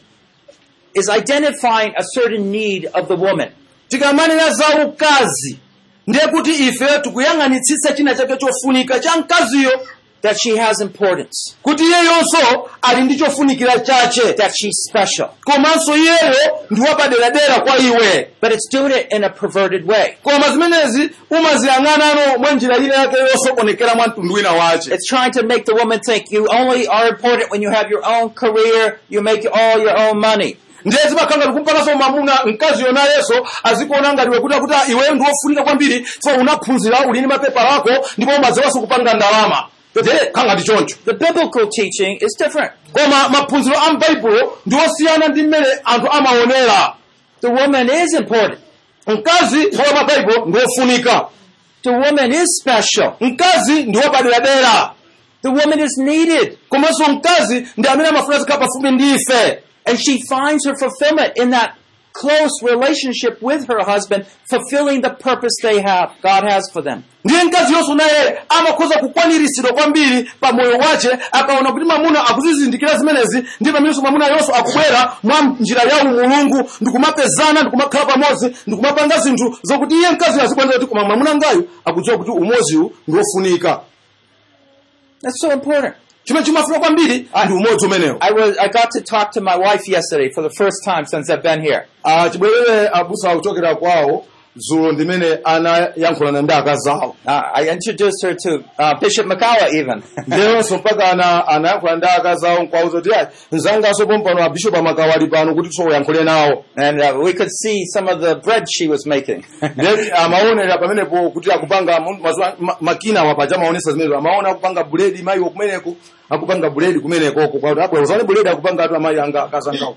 is identifying a certain need of the woman. tikamanena za ukazi ndiye kuti ife tikuyang'anitsitsa china chake chofunika cha mkaziyo That she has importance. kuti iyeyonso ali ndi chofunikira chache That she's special. komanso iyeyo ndi wapaderadera kwa iwe. But it's doing it in a perverted way. koma zimenezi umaziyang'anano mwa njira ina yake yosokonekera mwa mtundu wina wache. It's trying to make the woman think you only are important when you have your own career, you make all your own money. ndiye zimakhala ngati kumpakaso mwamuna mkazi yonayenso azikuona ngati wekuti kuti iweyo ndi wofunika kwambiri so unaphunzira uli ndi mapepala ako ndipo umadziwanso kupanga ndalama. kanga ndi choncho. The biblical teaching is different. koma maphunziro a m'Baibulo ndi osiyana ndi mmene anthu amaonera. The woman is important. mkazi wa Bible ngofunika. The woman is special. Mkazi ndiwo paderadera. The woman is needed. Komanso mkazi ndi amene amafuna zikhala pafupi ndi ife. And she finds her fulfillment in that close relationship with her husband, fulfilling the purpose they have, God has for them. Ndiye mkazi yonso naye amakhoza kukwaniritsidwa kwambiri pa moyo wace akaona kuti mamuna akuzizindikira zimenezi ndi pamenenso mamuna yonso akubwera mwa njira ya umulungu ndikumapezana ndikumakhala pamodzi ndikumapanga zinthu zokuti iye mkazi azikwanira kuti koma mamuna ngayu akudziwa kuti umodziwu ndiwofunika. That's so important. Chimene chimafuna kwambiri ndi umodzi umenewo. I was I got to talk to my wife yesterday for the first time since I've been here. Ah, chibwerere abusa kuchokera kwawo zulo ndimene anayankhulana ndi akazawo. Uh, I introduced her to uh, Bishop Makawa even. Ndiyonso mpaka ana anayankhula ndi akazawo nkwauza kuti ayi nzangaso pompano a Bishop Makawa ali pano kuti so uyankhule nawo. And uh, we could see some of the bread she was making. Then amaonera pamenepo kuti akupanga makina wapaja maonesa zimene amaona akupanga buledi mayi kumeneko akupanga buledi kumeneko kwa kuti abwe uzane buledi akupanga atu amayi anga akazangawo.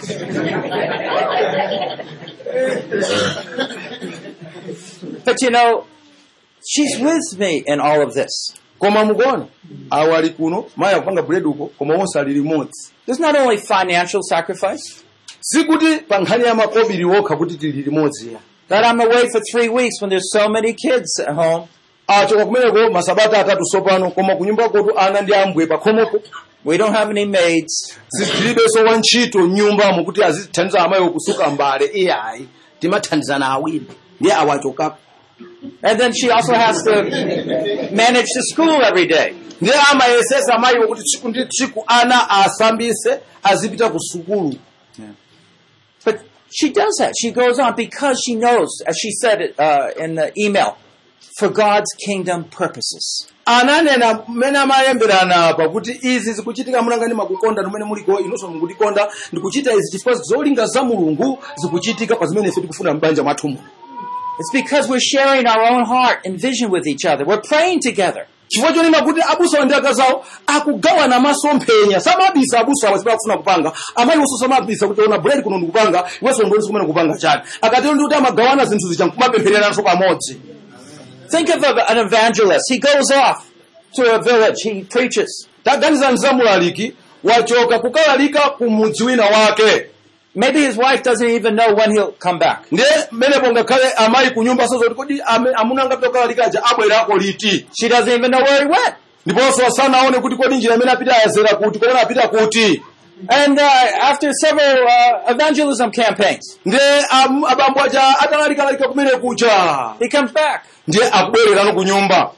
But you know, she's with me in all of this. Koma mukona awali kuno mayi akupanga buledi uko koma wonse ali limodzi. There's not only financial sacrifice. Sikuti pa nkhani ya makobiri wokha kuti tili limodzi ya. That I'm away for three weeks when there's so many kids at home. Achoka kumeneko masabata atatu sopano koma kunyumba kotu ana ndi ambwe pakhomoko. We don't have any maids. Sitilibeso wantchito nyumba mukuti azithandiza amayi kusuka mbale iyayi timathandizana awiri ndiye awachoka. And then she also has to manage the school every day. Ndiye amayesesa amayi kuti tsiku ndi tsiku ana asambise azipita ku sukulu. But she does that. She goes on because she knows, as she said it, uh, in the email, for God's kingdom purposes. Ananena mena mayemberana pakuti izi zikuchitika mulangani makukonda numene muliko inonso mukutikonda ndikuchita izi chifukwa zolinga za Mulungu zikuchitika pa zimene ife tikufuna mbanja mwathu. It's because we're sharing our own heart and vision with each other. We're praying together. Chifukwa chonena kuti abusa ndi akazawo akugawana masomphenya samabisa abusa awazipaka kufuna kupanga amayi wonso samabisa kuti ona bread kuno ndikupanga iwenso ndonse kumene kupanga chani akatero ndi kuti amagawana zinthu zija kumapemphereranso pamodzi. Think of an evangelist. He goes off to a village. He preaches. Taganiza mzamulaliki wachoka kukalalika kumudzi wina wake. Maybe his wife doesn't even know when he'll come back. Ndiye menepo ngakhale amayi kunyumba sozo kuti amuna ngapita kukalalikaja abwerako liti. She doesn't even know where he went. Ndiponso asanaone kuti kodi njira imene apita ayazera kuti kodi apita kuti. And uh, after several uh, evangelism campaigns, ndiye abambo aja atalalika kumene kuja. He comes back. Ndiye akubwerera ku nyumba.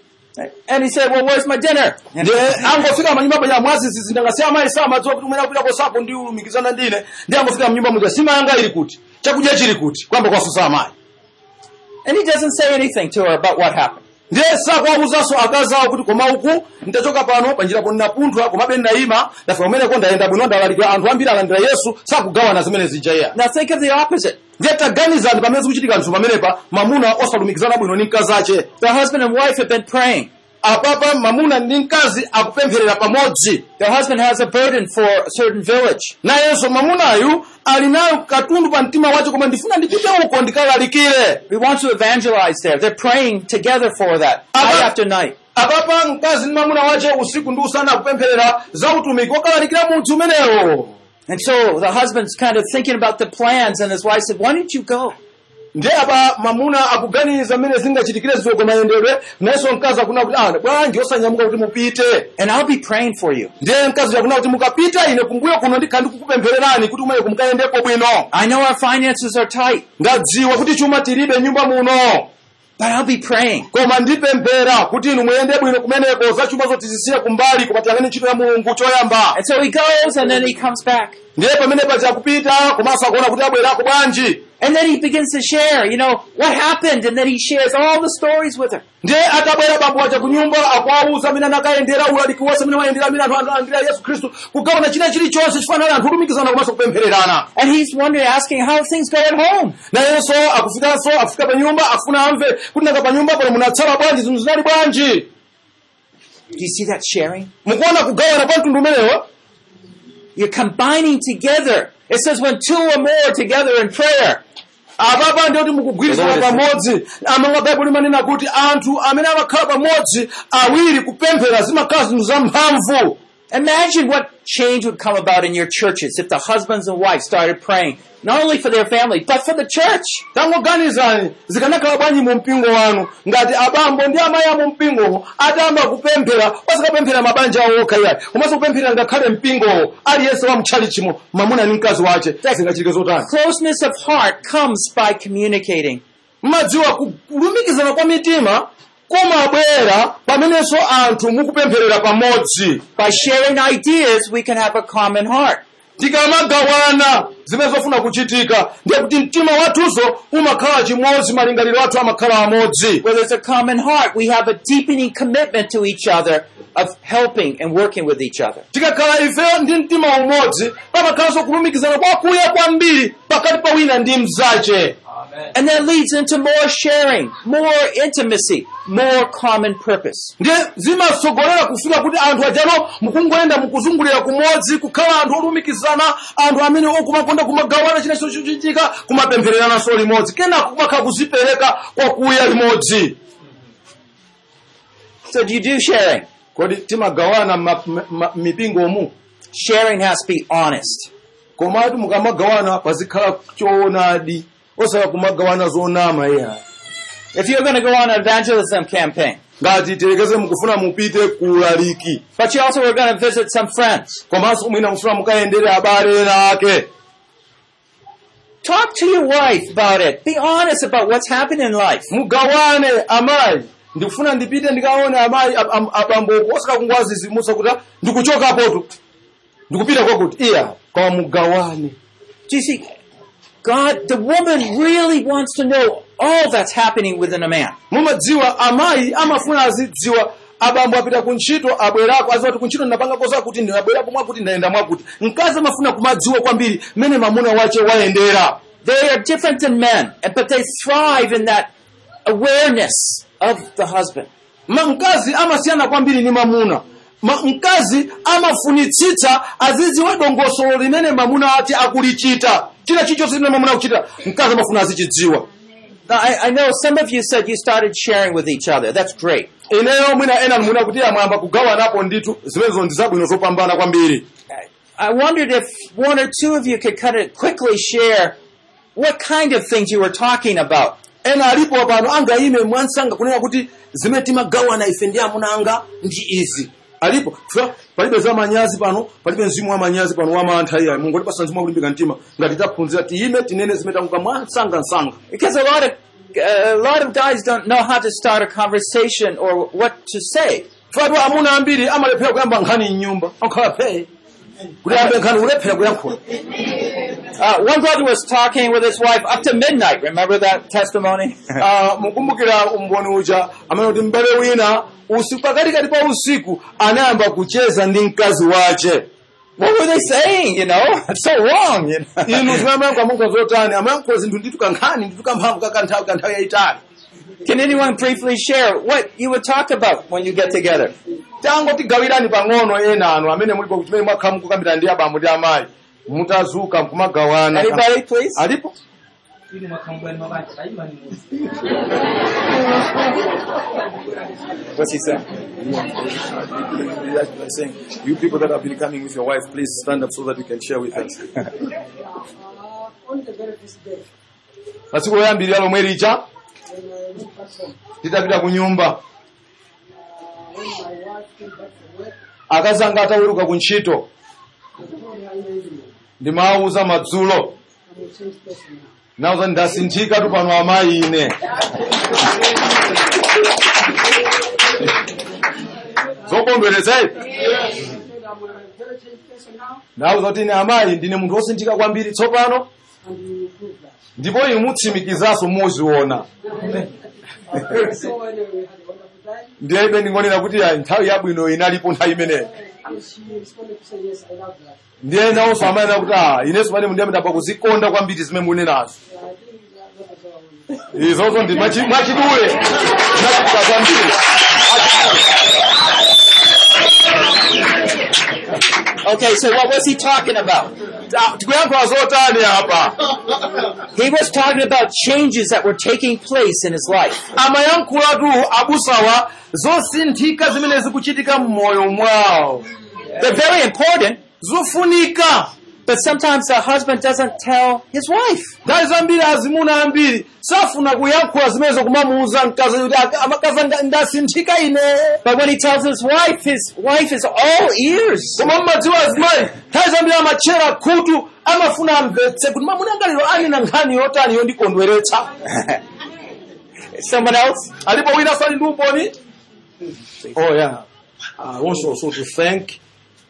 And he said, well, where's my dinner? Ndiye angofika manyumba ya mwazizi zindangasiya amayi samadziwa kuti umene akupita kosapo ndi ulumikizana ndine. Ndiye angofika mnyumba muja sima yanga ili kuti. Chakudya chili kuti. Kwamba kwafusa amayi. And he doesn't say anything to her about what happened. Ndiye sakuwawuzanso akazawo kuti koma uku ndachoka pano panjirapo ndinapunthwa komabe ndayima ndafika kumene ko ndayenda bwino ndalalika anthu ambiri alandira Yesu sakugawana zimene zija iya. Now think of the opposite. Ndiye taganizani pamene zikuchitika nthu pamenepa mamuna osalumikizana bwino ndi mkazi ache. The husband and wife have been praying. Apapa mamuna ndi mkazi akupempherera pamodzi. The husband has a burden for a certain village. Nayenso mamunayu ali nayo katundu pa mtima wache koma ndifuna ndipite uko ndikalalikire. We want to evangelize there. They're praying together for that, night after night. Apapa mkazi ndi mamuna wache usiku ndi usana akupempherera za utumiki okalalikira mudzi umenewo. And so the husband's kind of thinking about the plans, and his wife said, why don't you go? Ndiye apa mamuna akuganiza mene zingachitikire zoko mayendedwe nayenso mkazi akuna kuti ah bwanji osanyamuka kuti mupite and I'll be praying for you. Ndiye mkazi akuna kuti mukapita ine kumbuyo kuno ndikandi kukupemphererani kuti umaye kumkayendeko bwino. I know our finances are tight. Ngadziwa kuti chuma tilibe nyumba muno. But I'll be praying. Koma ndipemphera kuti inu muyende bwino kumeneko za chuma zotizisiya kumbali kupatiyangani ntchito ya Mulungu choyamba. And so he goes and then he comes back. Ndiye pamene paja kupita komanso akuona kuti abwerako bwanji. And then he begins to share, you know, what happened, and then he shares all the stories with her. Ndiye atabwera bambo aja kunyumba akwauza amene anakayendera ulaliki wonse amene wayendera amene anthu alandira Yesu Khristu kugawana china chilichonse chifanana anthu kulumikizana komanso kupemphererana. And he's wondering, asking how things go at home. Nayenso akufikanso afika pa nyumba afuna amve kuti nanga pa nyumba pano munatsala bwanji zinthu zinali bwanji. Do you see that sharing? Mukuona kugawana kwa mtundu umenewo? You're combining together. It says when two or more together in prayer. Ababa ndiyo kuti mukugwirizana pamodzi. Amanga Bible manena kuti anthu amene amakhala pamodzi awiri kupemphera zimakhala zinthu zamphamvu. Imagine what change would come about in your churches if the husbands and wives started praying, not only for their family, but for the church. Tangoganizani zikanakhala bwanji mu mpingo wanu ngati abambo ndi amayi mu mpingo atamba kupemphera osakapemphera mabanja awo okha iyayi komanso kupemphera ngakhale mpingo aliyense wa mtchalichimo mamuna ndi mkazi wace zingachitike zotani. Closeness of heart comes by communicating. Mmadziwa kulumikizana kwa mitima kumabwera pamenenso anthu mukupempherera pamodzi. By sharing ideas, we can have a common heart. Tikamagawana zimene zofuna kuchitika ndiye kuti mtima wathuzo umakhala chimodzi, malingaliro athu amakhala amodzi. Where there's a common heart, we have a deepening commitment to each other of helping and working with each other. Tikakhala ife ndi mtima umodzi pamakhalanso kulumikizana kwakuya kwambiri pakati pa wina ndi mzace. And that leads into more sharing, more intimacy, more common purpose. Ndiye zimasogolera kufika kuti anthu ajano mukungoenda mukuzungulira kumodzi kukhala anthu olumikizana, anthu amene okumakonda kumagawana china chochitika kumapemphererana so limodzi kenako kumakhala kuzipereka kwakuya limodzi. So do you do sharing? Kodi timagawana mipingo mu? Sharing has to be honest. Komatu mukamagawana pazikhala choonadi. Osaka kumagawana zonama ya. If you're going to go on an evangelism campaign, ngati telekeze mukufuna mupite kulaliki, but you also were going to visit some friends, komanso mwina mufuna mukaendere abale ena ake, talk to your wife about it. Be honest about what's happening in life. Mugawane amayi. Ndikufuna ndipite ndikaone amayi abambo osaka kungwazizimusa kuti ndikuchoka apoto. Ndikupita kwakuti iya kwa mugawane. Do you see, God, the woman really wants to know all that's happening within a man. Mumadziwa amayi amafuna azidziwa abambo apita kuntchito abwerako aziwa kuti kuntchito ndinapanga kosa kuti ndinabwerapo mwakuti ndaenda mwakuti. Mkazi amafuna kumadziwa kwambiri mene mamuna wache wayendera. They are different than men, but they thrive in that awareness of the husband. Ma mkazi amasiyana kwambiri ni mamuna. Ma mkazi amafunitsitsa azidziwa dongosolo limene mamuna ati akulichita. China chichonse limene mamuna akuchita mkazi amafuna azichidziwa. Now, I, I know some of you said you started sharing with each other. That's great. Ineyo mwina ena mwina kuti amwamba kugawanapo nditu zimenezo ndizabwino zopambana kwambiri. I wondered if one or two of you could kind of quickly share what kind of things you were talking about. Ena alipo pano anga ime mwansanga kunena kuti zimene timagawana ife ndi amuna anga ndi izi. Alipo palibe za manyazi pano, palibe mzimu wa manyazi pano wa mantha iya. Mungu tipasa mzimu kulimbika mtima ngati taphunzira tiime tinene zimene tanguka mwansanga nsanga. Because a lot of uh, a lot of guys don't know how to start a conversation or what to say. Fatu amuna ambiri amalephera kuyamba nkhani nyumba. Okhala phe. Kuti ambe nkhani ulephera kuyankhula. Uh, one brother was talking with his wife up to midnight. Remember that testimony? uh, mukumbukira umboni uja amene kuti mbale wina usiku pakati kati pa usiku anayamba kucheza ndi mkazi wache. What were they saying, you know? It's so wrong, you know. Inu zimamayankhula mungu zotani amayankhula zinthu nditu kankhani nditu kamphamvu kakanthawi kanthawi yayitali. Can anyone briefly share what you would talk about when you get together? Tango tigawirani pang'ono ena anu amene mulipo kuti mene mwakhala mukukambira ndi abambo ndi amayi. Mutazuka mkumagawana. Anybody, please? Alipo? What's he saying? saying, you people that have been coming with your wife, please stand up so that you can share with us. Masiku oyambirira lomwe licha titapita ku nyumba. Akazanga ataweruka ku ntchito. Ndimawuza madzulo. Nauza ndasinthika tu pano amayi ine. Zokondwereza izi. Nauza kuti ine amayi ndine munthu wosinthika kwambiri tsopano. Ndipo inu mutsimikizaso muziona. Ndiye ibe ndingonena kuti nthawi yabwino inalipo nthawi imeneyi. Ndiye nawonso amanena kuti ah ineso pano ndiye ndapa kuzikonda kwambiri zimene munenazo. Izozo ndi mwachidule. Ndachita kwambiri. Okay, so what was he talking about? Ta- tikuyankhula zotani apa? He was talking about changes that were taking place in his life. Amayankhulatu abusawa zosinthika zimene zikuchitika mmoyo mwawo. They're very important, Zofunika. but sometimes the husband doesn't tell his wife. Nthawi zambiri azimuna ambiri safuna kuyankhula zimenezo kumamuuza mkazi kuti "Aka- amakazi anga ndasinthika ine." But when he tells his wife, his wife is all ears. Koma mmadziwa azimayi nthawi zambiri amatchera khutu amafuna amvetse kuti mamuna anga lero anena nkhani yotani yondikondweretsa. Someone else? Alipo wina sali ndi umboni? Oh yeah. I want also to thank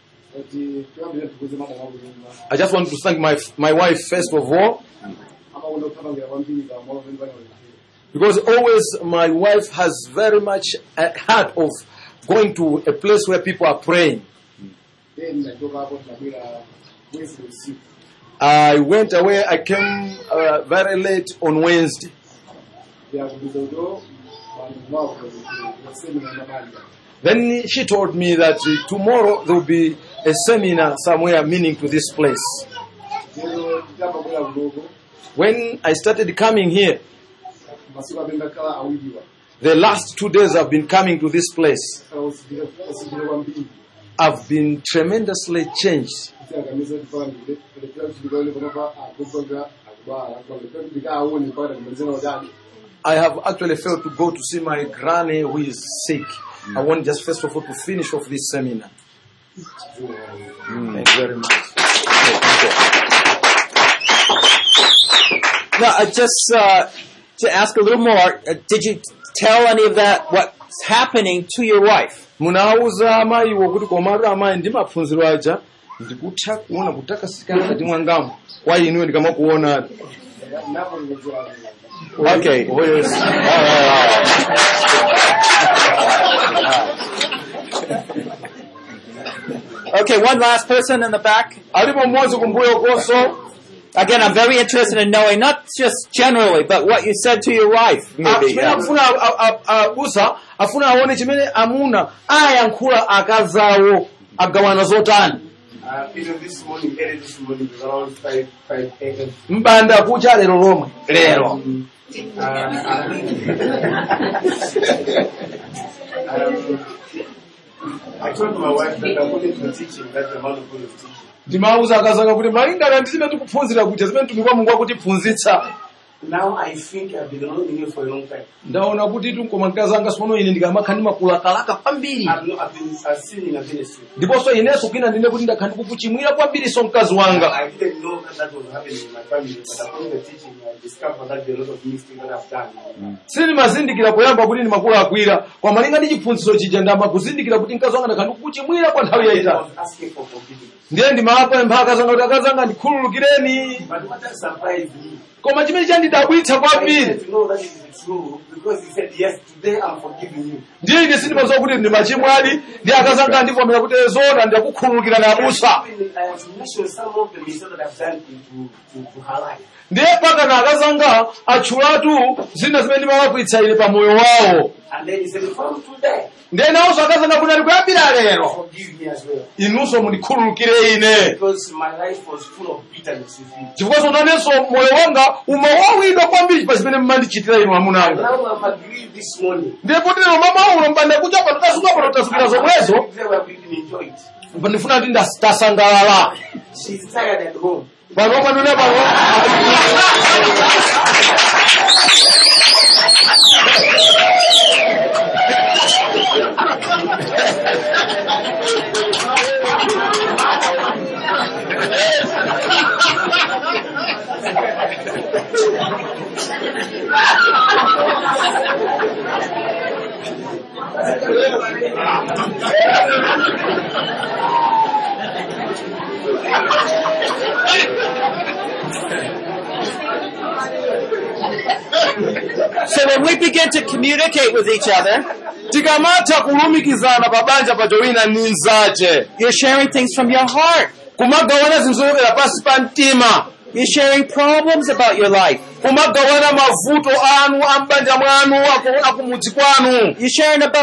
I just want to thank my my wife first of all, because always my wife has very much a heart of going to a place where people are praying. I went away. I came uh, very late on Wednesday. Then she told me that uh, tomorrow there will be a seminar somewhere meaning to this place. When I started coming here, the last two days I've been coming to this place, I've been tremendously changed. I have actually failed to go to see my granny who is sick. I want just first of all to finish off this seminar. Mm. Thank you very much. Now, uh, just uh, to ask a little more, uh, did you tell any of that, what's happening to your wife? Munauza amayi wokuti komatu amayi ndi maphunziro aja ndikutha kuona kutakasikana kati mwangamu kwa inuwe ndikamakuona. Okay. Oh, yes. All right. Okay, one last person in the back. Alipo mmodzi kumbuyo koso. Again, I'm very interested in knowing, not just generally, but what you said to your wife. Maybe. Chimene afuna abusa afuna aone chimene amuna ayankhula akazawo agawana zotani. Uh, this morning, early this morning, it was around five, five a m. Mbanda kucha lero lomwe. Lero. Um, uh, um, I told my wife that according to the teaching, that the man of God is teaching. Ndimauza akazanga kuti malingana ndi zimene tikuphunzira kuti zimene tumikwa Mulungu akutiphunzitsa. Now I think I've been knowing you for a long time. Ndaona kuti tunkoma nkazanga sono ine ndikamakha ndimakulakalaka kwambiri. I've not, I've been uh, sinning against you. Ndiponso ineso kina ndine kuti ndakha ndikukuchimwira kwambiri so mkazi wanga. I didn't know that that was happening in my family, but according to the teaching, I discovered that there are a lot of mistakes that I've done. Sini mazindikira poyamba kuti ndimakulakwira kwa malinga ndi chiphunzitso chija ndamba kuzindikira kuti mkazi wanga ndakha ndikukuchimwira kwa nthawi I yayitali. was asking for forgiveness. Ndiye ndimapempha akazanga kuti akazanga ndikhululukireni. But what that surprised me, Koma chimene chandidabwitsa I kwambiri. said to know that it is true because he said, yes, today I'm forgiving you. Ndiye ine sindimadziwa kuti ndi machimwali ndi akazanga ndivomera kuti zona ndakukhululukira na abusa. I have mentioned some of the mistakes that I've done to, to, to her life. Ndiye paka na akazanga atchulatu zina zimene ndimalakwitsa ine pa moyo wawo. And then he said, from today, Ndiye nawonso akazanga kuti ali kuyambira lero forgive me as well. inunso mundikhululukire ine. Because my life was full of bitterness with you. Chifukwa zonanenso moyo wanga umawawidwa kwambiri pa zimene mmandichitira inu amunanga. Now I've agreed this morning. Ndiye kuti lero mama ulo mpanda kucha pano tasuka pano tasukira zomwezo Today we are going to enjoy it. ndifuna kuti ndasangalala. She's tired at home. Pano panone pano. So when we begin to communicate with each other, Tikamatha kulumikizana pabanja pacho wina ndi mnzache. you're sharing things from your heart. Kumagawana zinthu zochokera pansi pa mtima. You're sharing problems about your life. Kumagawana mavuto anu ambanja mwanu akumudzi kwanu. You're sharing about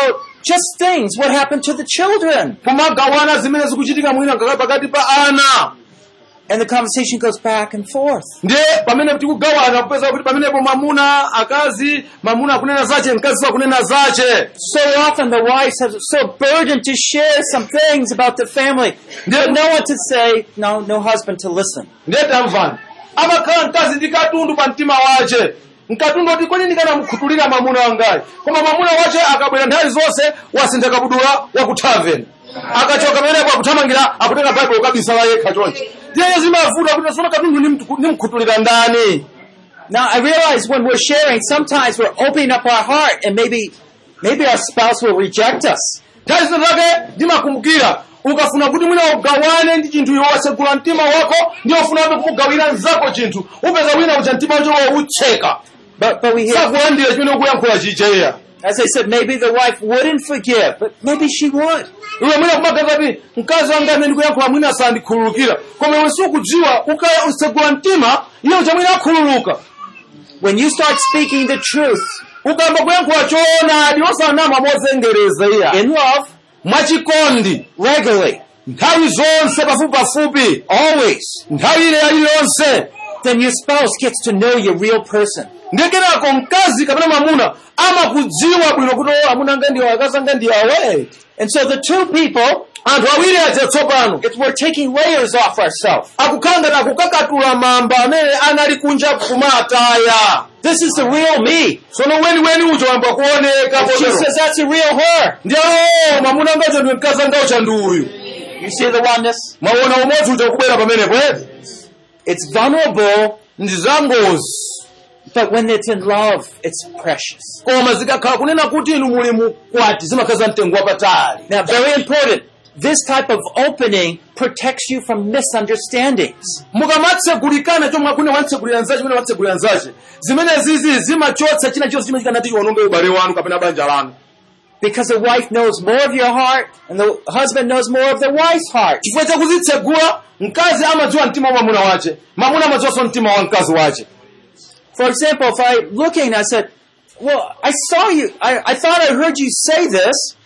just things, what happened to the children? kumagawana zimene zikuchitika mwina ngakhala pakati pa ana. And the conversation goes back and forth. Ndiye pamene tikugawana kupeza kuti pamenepo mamuna akazi mamuna akunena zache mkazi akunena zache. So often the wives have so burdened to share some things about the family. But no one to say, no, no husband to listen. Ndiye tamvani amakhala mkazi ndi katundu pa mtima wache. Mkatundu oti kodi ndikana mkhutulira mamuna wangayi. Koma mamuna wache akabwera nthawi zonse wasintha kabudula wakuthaveni. Akachoka pamene akuthamangira akutenga Bible kabisala yekha chonchi. Ndiye zimavuta kuti sona katundu nimkhutulira ndani. Now I realize when we're sharing, sometimes we're opening up our heart and maybe maybe our spouse will reject us. Nthawi zake ndimakumbukira ukafuna kuti mwina ugawane ndi chinthu yowasegula mtima wako ndiye ufunabe kumugawira nzako chinthu upeza wina ucha mtima wacho wautseka. But but we hear, sakulandira chimene ukuyankhula chicheya. As I said, maybe the wife wouldn't forgive, but maybe she would. Iwe mwina kumagaza kuti mkazi wanga amene ndikuyankhula mwina asandikhululukira koma iwe sukudziwa ukasegula mtima iye ucha mwina akhululuka. When you start speaking the truth, ukamba kuyankhula choonadi osanama mozengereza iya in love, mwachikondi, regularly, nthawi zonse pafupi pafupi, always, nthawi ile iliyonse, then your spouse gets to know your real person. Ndekerako mkazi kapena mamuna amakudziwa bwino kuti amuna anga ndiwo akazi anga ndiwo awe. And so the two people, anthu awiri aja tsopano, it's we're taking layers off ourselves. Akukanga na kukakatula mamba amene anali kunja kumataya. This is the real me. Sono weni weni ucho wamba kuoneka. She says that's the real her. Ndiyo mamuna anga ucho mkazi anga ucha nduyu. You see the oneness? Maona umozi ucho kubera pamene kwezi. It's vulnerable. Ndizangozi. But when it's in love, it's precious. Koma zikakhala kunena kuti inu muli mukwati zimakhaza mtengo wapatali. Now, very important. This type of opening protects you from misunderstandings. Mukamatsegulikana chomwe akune wantsegulira nzache mene wantsegulira nzache. Zimene zizi zimachotsa china chonse chimene chikanati chiwononge ubale wanu kapena banja lanu. Because the wife knows more of your heart and the husband knows more of the wife's heart. Chifukwa chakuzitsegula mkazi amadziwa mtima wa mamuna wache, mamuna amadziwa mtima wa mkazi wache. For example, if I'm looking, I said, well, I saw you, I, I thought I heard you say this.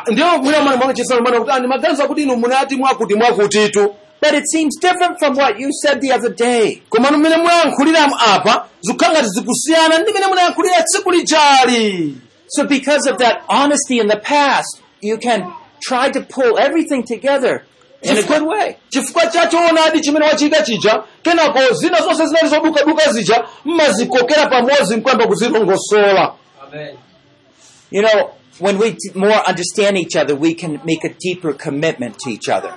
But it seems different from what you said the other day. So because of that honesty in the past, you can try to pull everything together in a good way. You know, when we t- more understand each other, we can make a deeper commitment to each other.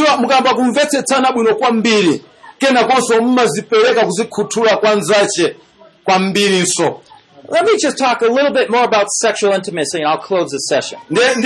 Let me just talk a little bit more about sexual intimacy and I'll close this session.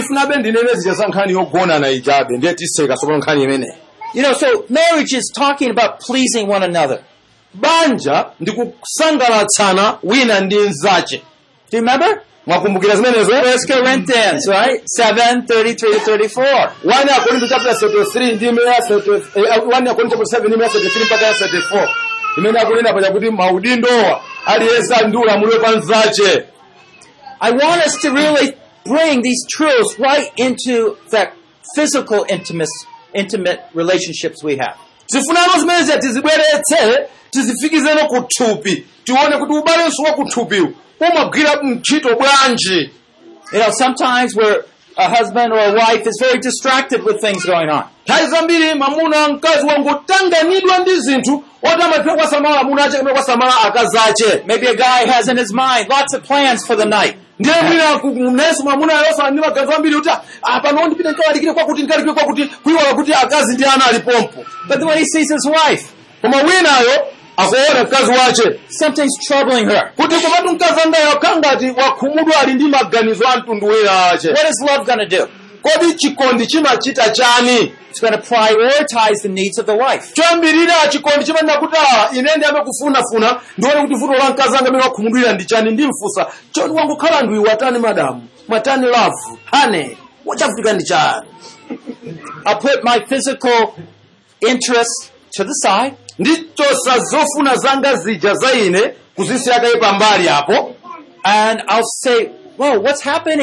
You know, so marriage is talking about pleasing one another. Banja ndikusangalatsana wina ndi nzache. Do you remember? Mwakumbukira zimenezo? First Corinthians, right? seven, thirty-three to thirty-four. one Corinthians chapter thirty-three ndime ya one Corinthians chapter seven ndime ya thirty-three mpaka ya thirty-four. Imene akunena paja kuti maudindowa aliyesa ndula mulwe pa nzache. I want us to really bring these truths right into that physical intimate intimate relationships we have. Tifunano zimene tizibweretse tizifikizeno kuthupi. Tione kuti ubalenso wa kuthupiwo umagwira mchito bwanji. You know, sometimes where a husband or a wife is very distracted with things going on. Taizambiri mamuna mkazi wangotanganidwa ndi zinthu otamapira kwa samala muna ache kwa samala akazache. Maybe a guy has in his mind lots of plans for the night. Ndiye mwina kunesu mamuna yosa ndi magazi ambiri uta apa no ndipite nkawalikire kwa kuti nkalikire kwa kuti kuiwala kuti akazi ndi ana alipompo. But when he sees his wife, koma winayo akuona mkazi wache, something's troubling her. Kuti komatu mkazi angayo kangati wakhumudwa ali ndi maganizo a mtundu wina ache. What is love going to do? Kodi chikondi chimachita chani? It's going to prioritize the needs of the wife. Choyambirira chikondi chimanena kuti ine ndi amene kufunafuna ndione kuti vuto la mkazi anga amene wakhumudwira ndi chani ndimfusa. Choni wangokhala ndwi watani madam, mwatani love, honey, wachafutika ndi chani? I'll put my physical interests to the side. Ndichosa zofuna zanga zija za ine kuzisiyaka pambali apo. And I'll say, well, what's happening?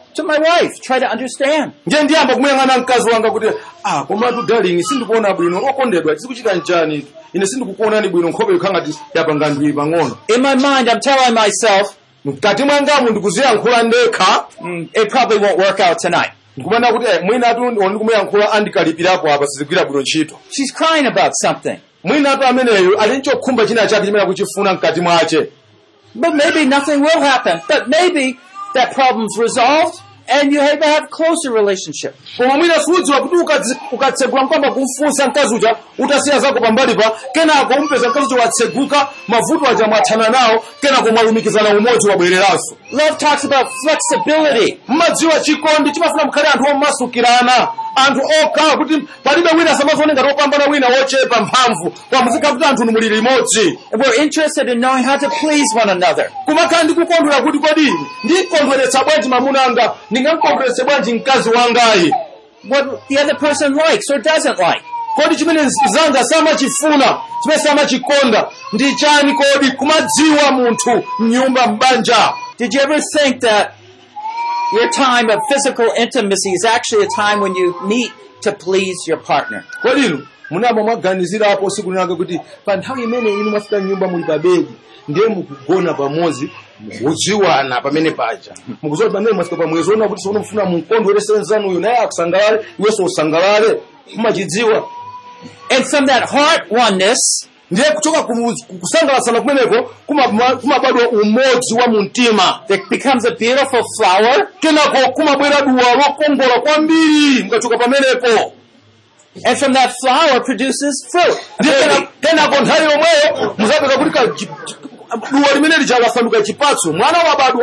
to my wife, try to understand. ndiye ndiyamba kumuyang'ana mkazi wanga kuti ah komatu darling sindikuona bwino okondedwa chikuchitika njani ine sindikukuonani bwino nkhope ikhangati yapanga ndwi pang'ono. In my mind, I'm telling myself, mkati mwangamu ndikuziyankhula ndekha mm, it probably won't work out tonight. ndikumana kuti mwinatu ndikumuyankhula andikalipirapo apa sizigwira bwino ntchito. She's crying about something. mwinatu ameneyo ali nchokhumba china chake chimene akuchifuna mkati mwache. But maybe nothing will happen. But maybe that problem's resolved and you have a closer relationship. koma mwina sudziwa kuti ukatsegula mkwamba kumfunsa mkazi uja utasiya zako pambali pa kenako umpeza mkazi uja watseguka mavuto aja mwathana nawo kenako mwalumikizana umodzi wabwereranso. Love talks about flexibility. mmadziwa chikondi chimafuna mukhale anthu omasukirana anthu okhala kuti palibe wina samazione ngati opambana wina wochepa mphamvu koma muzikhala kuti anthu muli limodzi. And we're interested in knowing how to please one another. kumakhala ndikukondwera kuti kodi ndikondweretsa bwanji mamuna anga ndingamkondweretse bwanji mkazi wangayi. What the other person likes or doesn't like. kodi chimene zanga samachifuna chimene samachikonda ndi chani kodi kumadziwa munthu mnyumba mbanja. Did you ever think that your time of physical intimacy is actually a time when you meet to please your partner? kodi inu munamba mwaganizirapo siku linake kuti pa nthawi imene inu mwafika mnyumba muli pabedi ndiye mukugona pamodzi mukudziwana pamene paja mukudziwa pamene mwafika pamwezo ona kuti simunamufuna mukondweretse nzanuyo naye akusangalale iwenso usangalale mumachidziwa. And from that heart oneness, ndiye kuchoka kusangalasana kumeneko kumabadwa umodzi wa mumtima. there becomes a beautiful flower. kenako kumabwera duwa lokongola kwambiri mukachoka pamenepo. And from that flower produces fruit. kenako nthawi yomweyo muzapeza kuti duwa limene lichawasanduka chipatso mwana wabadwa.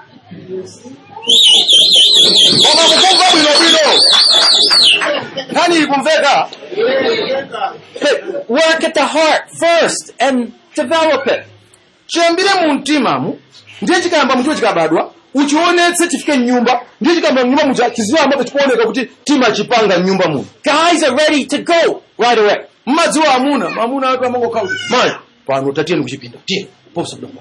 koma kukonga bwinobwino nkhani ikumveka. Work at the heart first and develop it. chiyambire mu mtimamu ndiye chikayamba muchiwo chikabadwa uchionetse chifike mnyumba ndiye chikayamba mnyumba muja chiziwamba chikuoneka kuti timachipanga mnyumba muno. Guys are ready to go right away. mmadziwa amuna mamuna atu amangokhala kuti mayi pano tatiyeni kuchipinda tiye posa kudamba.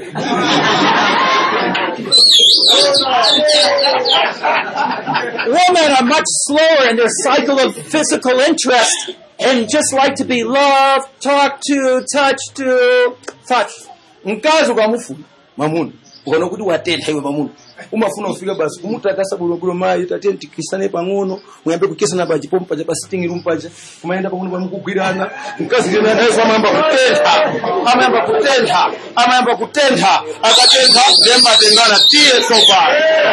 Women are much slower in their cycle of physical interest and just like to be loved, talked to, touched to, touched. mkazi ukamufuna mamuna ukaona kuti watentha iwe mamuna umafuna ufika basi kumutakasa bwinobwino mayi tatiye tikisane pang'ono muyambe kukesana paja pomwe paja pasitting room paja kumayenda pang'ono pamukugwirana mkazi ndiye naye amayamba kutentha amayamba kutentha amayamba kutentha akatentha ndiye matengana tiye sopa.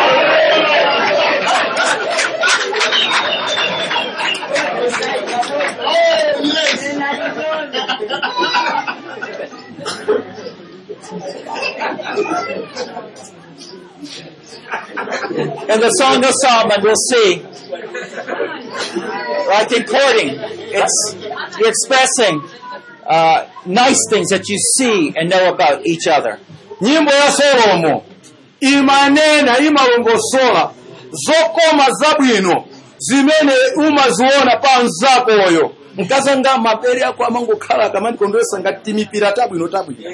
In the Song of Solomon, we'll see, like in courting, it's you're expressing uh, nice things that you see and know about each other. nyimbo ya Solomo imanena imalongosola zokoma zabwino zimene umaziona pa mzakoyo. mkazanga mapere ako amangokhala kamani kondwesa ngati timipira tabwino tabwino.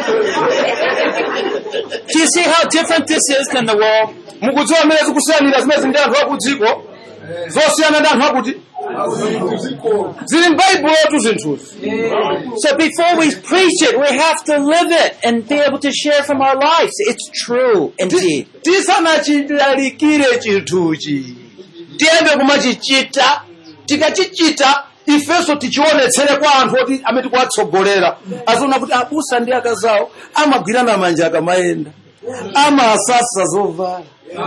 Do you see how different this is than the world? mukudziwa mmene zikusiyanira zimene ndi anthu akudziko zosiyana ndi anthu akuti zili m'baibulotu zinthuzi. So before we preach it, we have to live it and be able to share from our lives. It's true indeed. tisanachilalikire chinthuchi tiyambe kumachichita tikachichita ifenso tichionetsere kwa anthu oti amene tikuwatsogolera aziona kuti abusa ndi akazawo amagwirana manja akamayenda amasasa zovala.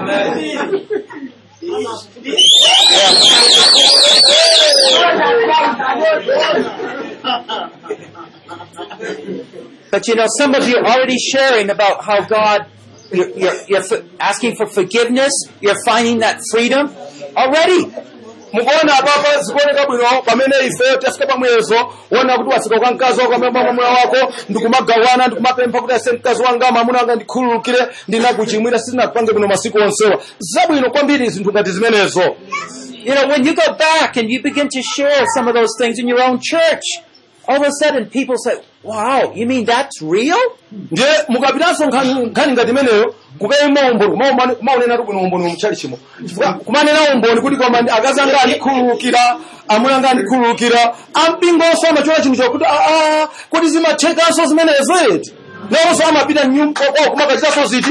But you know, some of you are already sharing about how God, you're, you're, you're asking for forgiveness, you're finding that freedom already. mukuona apapa zikuoneka bwino pamene ife tafika pamwezo wona kuti wasika kwa mkazi wako amene mwamuna wako ndikumagawana ndikumapempha kuti ase mkazi wanga mwamuna wanga ndikhululukire ndinakuchimwira sinakupange bwino masiku onsewa zabwino kwambiri zinthu ngati zimenezo. You know, when you go back and you begin to share some of those things in your own church, All of a sudden people say, wow, you mean that's real? ndiye mukapitanso nkhani nkhani ngati imeneyo kukayima umboni kumaonena kuti umboni mchali chimo chifukwa kumanena umboni kuti koma akazi anga andikhululukira amuna anga andikhululukira ampingonso amachola chinthu chokuti aa kuti zimathekanso zimenezo eti nawonso amapita mnyumba kwawo kumakachitanso ziti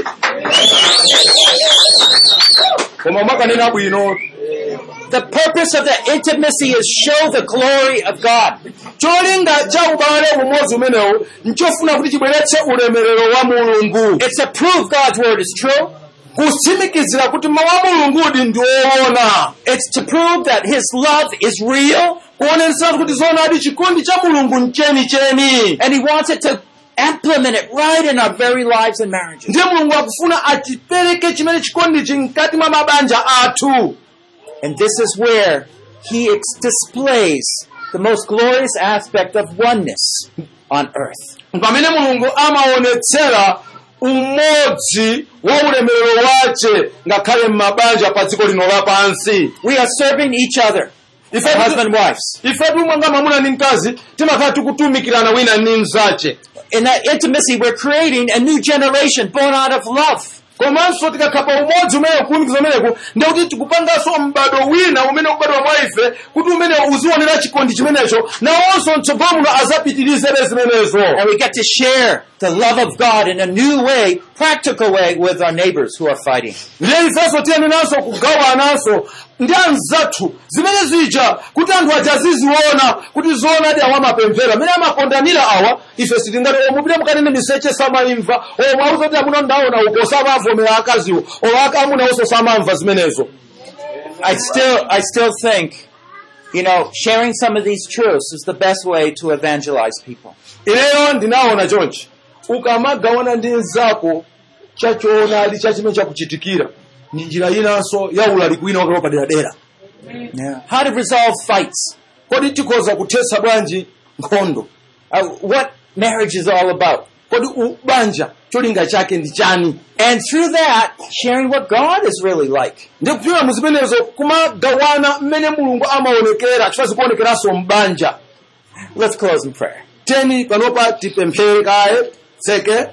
koma makanena bwino. The purpose of the intimacy is show the glory of God. cholinga cha ubale umodzi umenewo nchofuna kuti chibweretse ulemerero wa Mulungu. It's to prove God's word is true. Kusimikizira kuti mawu a Mulungu ndi woona. It's to prove that his love is real. Kuonetsa kuti zoonadi chikondi cha Mulungu ncheni cheni. And he wants it to implement it right in our very lives and marriages. Ndiye Mulungu akufuna achipereke chimene chikondi chinkati mwa mabanja athu. And this is where he ex- displays the most glorious aspect of oneness on earth. Pamene Mulungu amaonetsera umodzi wa ulemerero wace ngakhale m'mabanja pa dziko lino lapansi. We are serving each other, husband and wives. Ife tumwanga mwamuna ndi mkazi timakhala tikutumikirana wina ndi mnzace. In that intimacy, we're creating a new generation born out of love. Komanso tikakhala umodzi umene kuumikiza umeneku ndi kuti tikupanganso m'bado wina umene ubadwa mwa ife kuti umene uzionera chikondi chimenecho nawonso mtsogolo muno azapitirizere zimenezo. And we get to share the love of God in a new way, practical way with our neighbors who are fighting. Ndiye ifenso tiyeneranso kugawananso ndi anzathu zimene zija kuti anthu aja aziziona kuti zoonadi awa amapemphera amene amakondanira awa ife sitingati omupita mukanene miseche samayimva omwe auza kuti amuna ndaona uko samavomera akaziwo owa aka amuna onso samamva zimenezo. I still, I still think, you know, sharing some of these truths is the best way to evangelize people. Ineyo ndinaona chonchi ukamagawana ndi nzako chachoonadi cha chimene chakuchitikira ni njira inanso ya ulali kwina wakalopa padera dera. Yeah. How to resolve fights. Kodi tikoza kuthetsa bwanji nkhondo. Uh, what marriage is all about. Kodi ubanja cholinga chake ndi chani. And through that, sharing what God is really like. Ndikupita muzimenezo kumagawana mmene Mulungu amaonekera chifazi kuonekeranso mbanja. Let's close in prayer. Teni panopa tipemphere kaye tseke.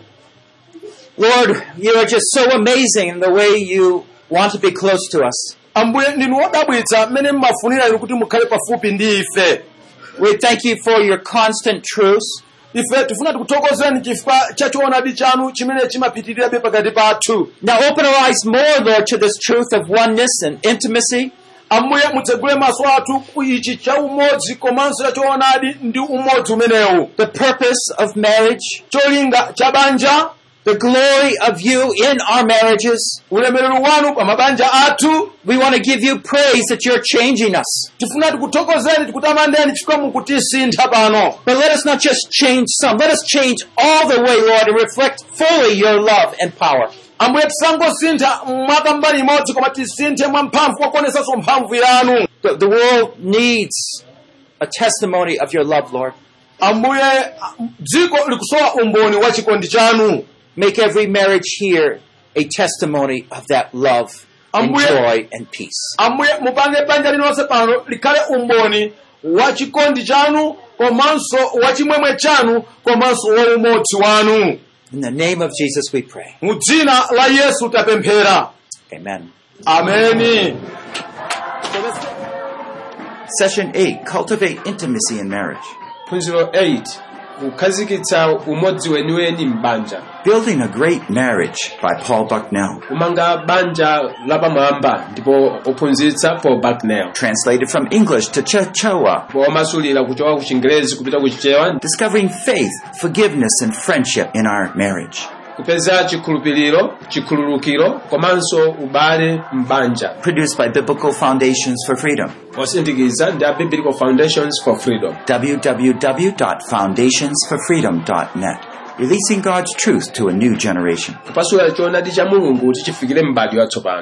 Lord, you are just so amazing in the way you want to be close to us. Ambuye ndinu wodabwitsa mmene mmafunira inu kuti mukhale pafupi ndi ife. We thank you for your constant truths. Ife tifuna tikuthokozeni chifukwa cha choonadi chanu chimene chimapitirirabe pakati pathu. Now open our eyes more, Lord, to this truth of oneness and intimacy. Ambuye mutsegule maso athu ku ichi cha umodzi komanso cha choonadi ndi umodzi umenewu. The purpose of marriage. Cholinga cha banja. The glory of you in our marriages. Ulemerero wanu pa mabanja athu. We want to give you praise that you're changing us. Tifuna tikuthokozeni tikutamandeni chifukwa mukutisintha pano. But let us not just change some. Let us change all the way, Lord, and reflect fully your love and power. Ambuye tisangosintha mwakambali imodzi koma tisinthe mwamphamvu kwakuonesanso mphamvu yanu. The, the world needs a testimony of your love, Lord. Ambuye dziko likusowa umboni wa chikondi chanu. Make every marriage here a testimony of that love and joy and peace. Ambuye mupange banja linonse pano likhale umboni wa chikondi chanu komanso wa chimwemwe chanu komanso wa umodzi wanu. In the name of Jesus we pray. Mu dzina la Yesu tapemphera. Amen. Amen. Session eight. Cultivate intimacy in marriage. Phunziro eight. Kukhazikitsa umodzi weniweni m'banja. Building a Great Marriage by Paul Bucknell. Kumanga banja lapamwamba ndipo ophunzitsa Paul Bucknell. Translated from English to Chichewa. Womasulira kuchoka ku Chingerezi kupita ku Chichewa. Discovering faith, forgiveness, and friendship in our marriage. Kupeza chikhulupiriro, chikhululukiro, komanso ubale m'banja. Produced by Biblical Foundations for Freedom. Osindikiza ndi a Biblical Foundations for Freedom. w w w dot foundations for freedom dot net. Releasing God's truth to a new generation. Kupasula choonadi cha Mulungu kuti chifikire m'bado yatsopano.